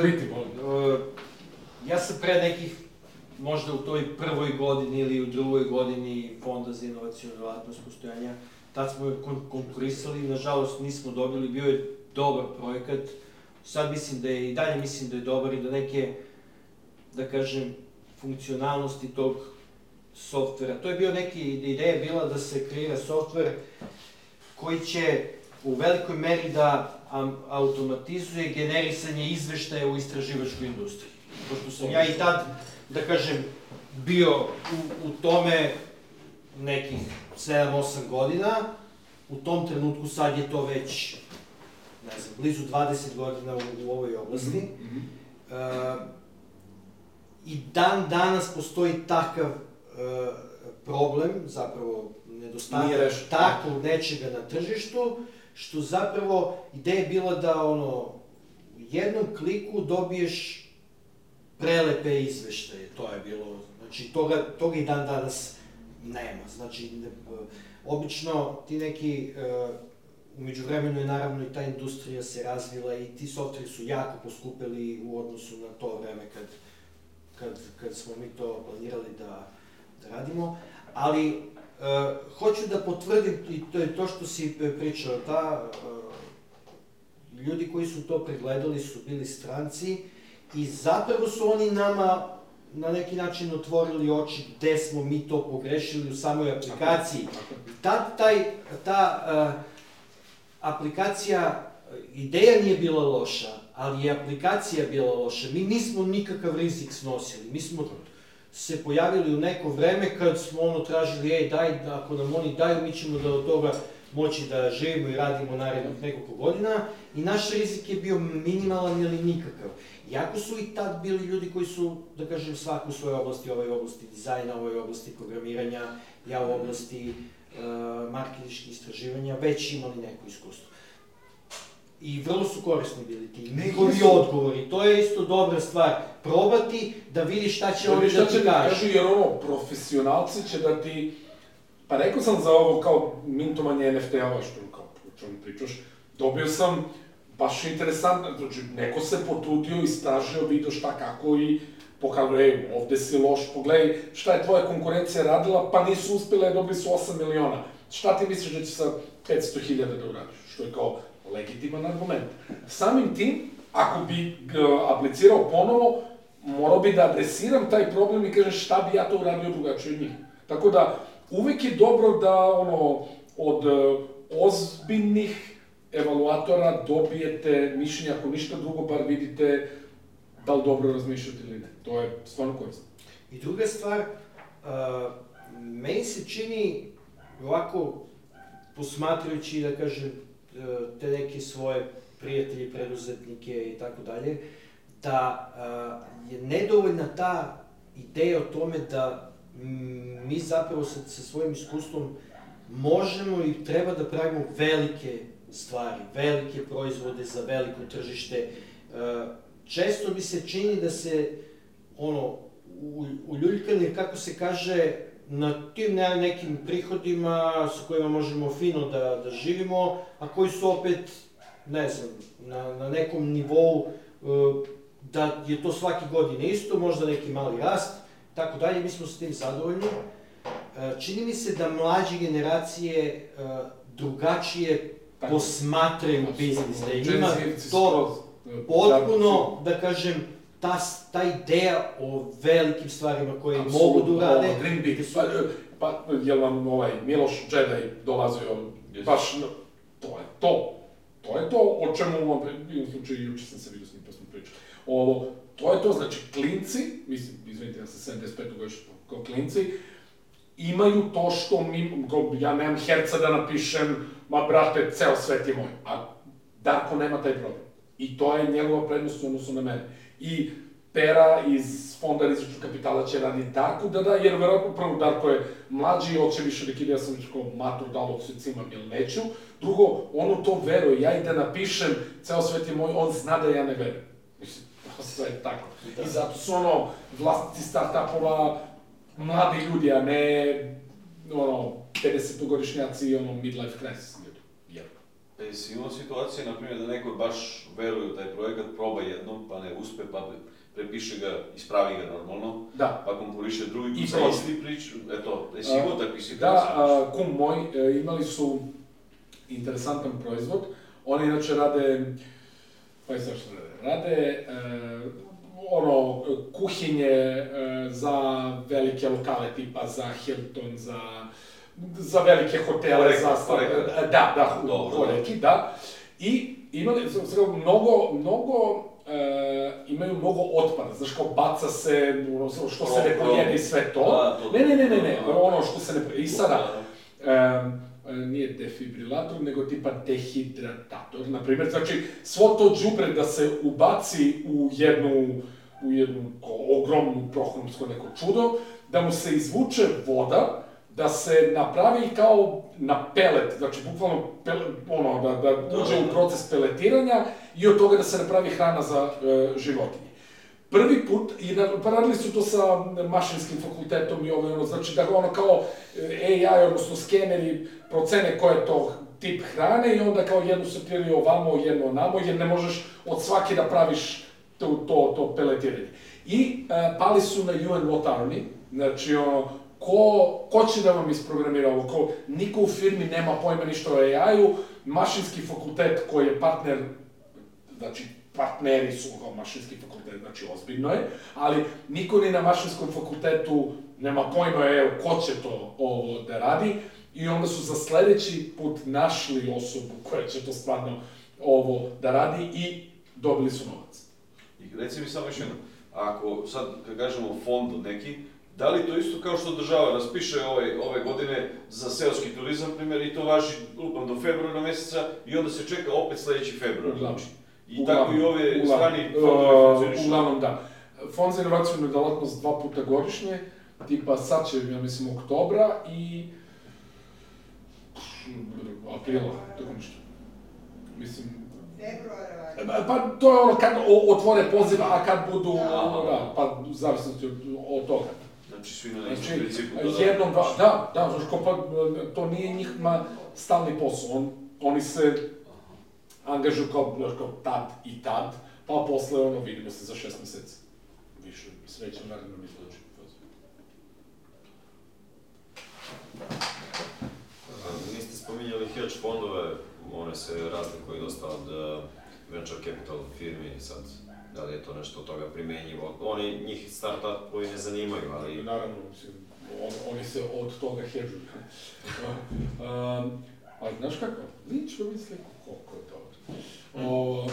Ja sam pre nekih, možda u toj prvoj godini ili u drugoj godini Fonda za inovacijnu relatnost postojanja, tad smo konkurisali, nažalost nismo dobili, bio je dobar projekat. Sad mislim da je, i dalje mislim da je dobar i da neke, da kažem, funkcionalnosti tog softvera. To je bio ideja bila da se kreira softver koji će u velikoj meri da automatizuje generisanje izveštaja u istraživačkoj industriji. Pošto sam ja i tad, da kažem, bio u tome nekih 7-8 godina, u tom trenutku sad je to već, ne znam, blizu 20 godina u ovoj oblasti. I dan danas postoji takav problem, zapravo nedostatak takvog nečega na tržištu, što zapravo ideja je bila da u jednom kliku dobiješ prelepe izveštaje, to je bilo, znači toga i dan danas nema, znači obično ti neki, umeđu vremenu je naravno i ta industrija se razvila i ti softveri su jako poskupeli u odnosu na to vreme kad smo mi to planirali da radimo, ali hoću da potvrdim, i to je to što si pričao, ljudi koji su to pregledali su bili stranci i zapravo su oni nama na neki način otvorili oči gde smo mi to pogrešili u samoj aplikaciji. Ta aplikacija, ideja nije bila loša, ali je aplikacija bila loša. Mi nismo nikakav rizik snosili. Mi smo se pojavili u neko vreme kad smo tražili, daj, ako nam oni daju, mi ćemo da od toga moći da živimo i radimo narednih nekoliko godina i naš rizik je bio minimalan ili nikakav. Iako su i tad bili ljudi koji su, da kažem, svako u svojoj oblasti, ovoj oblasti dizajna, ovoj oblasti programiranja, ja u oblasti marketinških istraživanja, već imali neko iskustvo. I vrlo su korisni bili ti njihovi odgovori, to je isto dobra stvar, probati da vidiš šta će oni da ti kažu. Jer profesionalci će da ti, pa rekao sam za ovo kao mintovanje NFT-ova, što kao o čemu pričaš, dobio sam baš interesantno, znači neko se potrudio, istražio, vidio šta kako i pokazao, ovde si loš, pogledaj šta je tvoja konkurencija radila, pa nisu uspjela i dobili su 8 miliona. Šta ti misliš da će sa 500.000 da uradiš, što je kao legitiman argument. Samim tim, ako bi aplicirao ponovo, morao bi da adresiram taj problem i kažem šta bi ja to uradio drugačije od njih. Tako da, uvek je dobro da od ozbiljnih evaluatora dobijete mišljenje, ako ništa drugo, bar vidite da li dobro razmišljate ili ne. To je stvarno korisno. I druga stvar, meni se čini ovako, posmatrajući, da kažem, te neke svoje prijatelje, preduzetnike i tako dalje, da je nedovoljna ta ideja o tome da mi zapravo sa svojim iskustvom možemo i treba da pravimo velike stvari, velike proizvode za veliko tržište. Često mi se čini da se uljuljkani, kako se kaže, na tim nekim prihodima sa kojima možemo fino da živimo, a koji su opet, ne znam, na nekom nivou da je to svake godine isto, možda neki mali rast, tako dalje, mi smo s tim zadovoljni. Čini mi se da mlađe generacije drugačije posmatraju biznis, da je njima to potpuno, da kažem, ta ideja o velikim stvarima koje mogu da urade. Pa, jel vam Miloš Džedaj dolazio, baš, to je to. To je to o čemu vam, u slučaju, juče sam se vidio s njim pa smo pričali. to je to, znači klinci, mislim, izvinite, ja sam 75. godišnji kao klinci, imaju to što ja nemam herca da napišem, ma brate, ceo svet je moj, a Darko nema taj problem. I to je njegova prednost u odnosu na mene. I Pera iz Fonda rizičnog kapitala će raditi Darku da da, jer verovatno prvo Darko je mlađi, hoće više da kida, ja sam kao matur da li cimam ili neću. Drugo, on u to veruje, ja i da napišem, ceo svet je moj, on zna da ja ne verujem. Mislim, sve je tako. I zato su vlasnici start-upova mladi ljudi, a ne 50-godišnjaci i midlife crisis ljudi. Jesi imao situacije, na primjer, da neko baš veruje u taj projekat, proba jednom, pa ne uspe, pa prepiše ga, ispravi ga normalno, pa konkuriše drugi put sa isti priču, eto, jesi imao takvih situacija? Da, kum moj, imali su interesantan proizvod, oni inače rade, pa i sad što rade, kuhinje za velike lokale, tipa za Hilton, za velike hotele, za Horeki, da. I imali, imaju mnogo otpada, znaš kao baca se, što se ne pojede i sve to. Ne, ono što se ne pojede. I sada, nije defibrilator, nego tipa dehidratator, na primjer. Znači, svo to đubre da se ubaci u jednu ogromnu prohromsko neko čudo, da mu se izvuče voda, da se napravi kao na pelet, znači bukvalno da uđe u proces peletiranja i od toga da se napravi hrana za životinje. Prvi put, pa radili su to sa mašinskim fakultetom i znači da kao AI, odnosno skeneri, procene ko je to tip hrane i onda kao jednu sortiraju ovamo, jednu onamo, jer ne možeš od svake da praviš to peletiranje. I pali su na UN What Army, znači ko će da vam isprogramira ovo, niko u firmi nema pojma ništa o AI-u, mašinski fakultet koji je partner, znači partneri su mašinski fakultet, znači ozbiljno je, ali niko ni na mašinskom fakultetu nema pojma ko će to da radi i onda su za sledeći put našli osobu koja će to stvarno da radi i dobili su novac. I reci mi samo još jedno, ako sad kad kažemo fond neki, da li to isto kao što država raspiše ove godine za seoski turizam, primjer, i to važi lupam do februara meseca i onda se čeka opet sledeći februar? I tako i ove strani fondovi funkcionišu? Uglavnom, da. Fond za inovacijnu delatnost 2 puta godišnje, tipa sad će, ja mislim, oktobra i aprila, tako nešto. Mislim... Februara. Pa to je kad otvore poziv, a kad budu, pa zavisnosti od toga. Znači svi na istom principu jednom, da, to nije njihma stalni posao, oni se angažuju kao tad i tad, pa posle vidimo se za 6 meseci. Više srećan naredno mi slučaju. Niste spominjali hedge fondove, one se razlikuju dosta od venture capital firmi sad. Da li je to nešto od toga primenjivo? Njih start-upovi ne zanimaju, ali... Naravno, oni se od toga hedžuju. Ali znaš kako? Vidiš mi sliku koliko je dobro.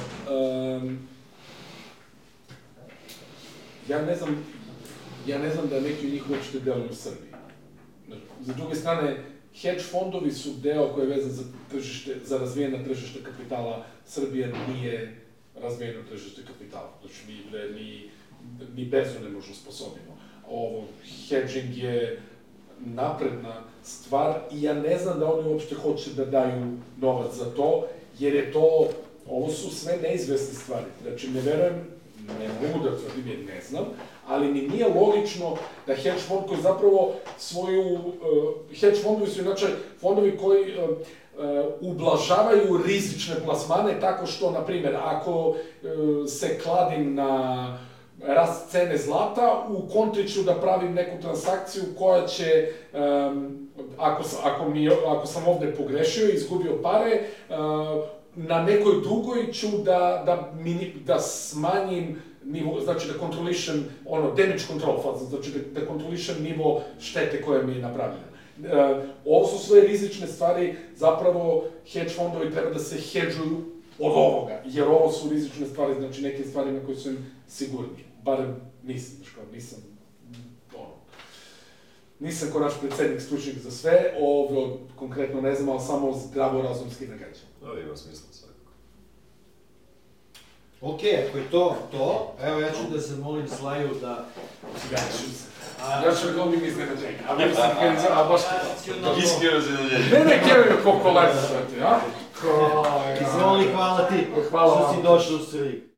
Ja ne znam da neki od njih uopšte deluju u Srbiji. Za druge strane, hedge fondovi su deo koji je vezan za razvijena tržište kapitala. Srbija nije razvijeno tržište kapitala. Znači, ni bezu ne možemo sposobimo. Hedging je napredna stvar i ja ne znam da oni uopšte hoće da daju novac za to, jer je to, ovo su sve neizvesne stvari. Znači, ne verujem, ne mogu da tvrdim jer ne znam, ali mi nije logično da hedge fond koji zapravo hedge fondovi su inače fondovi koji ublažavaju rizične plasmane tako što, na primjer, ako se kladim na rast cene zlata, u kontri ću da pravim neku transakciju koja će, ako sam ovde pogrešio i izgubio pare, na nekoj drugoj ću da smanjim nivo, znači da kontrolišem damage control, znači da kontrolišem nivo štete koja mi je napravljena. Ovo su sve rizične stvari, zapravo hedge fondovi treba da se hedžuju od ovoga, jer ovo su rizične stvari, znači neke stvari na koje su im sigurni. Barem mislim, znači kao nisam ko naš predsjednik stručnjak za sve, ovo konkretno ne znam, ali samo zdravorazumski nagađam. Da, ima smisla svakako. Ok, ako je to, evo ja ću da se molim Slaju da... Ja ću glumim iznenađenja, a vi sam a baš Iskreno iznenađenje. ne, Kevin, koliko lepo sve ti, a? Izvoli, hvala ti, Hvala što vam. si došao u Svrljig.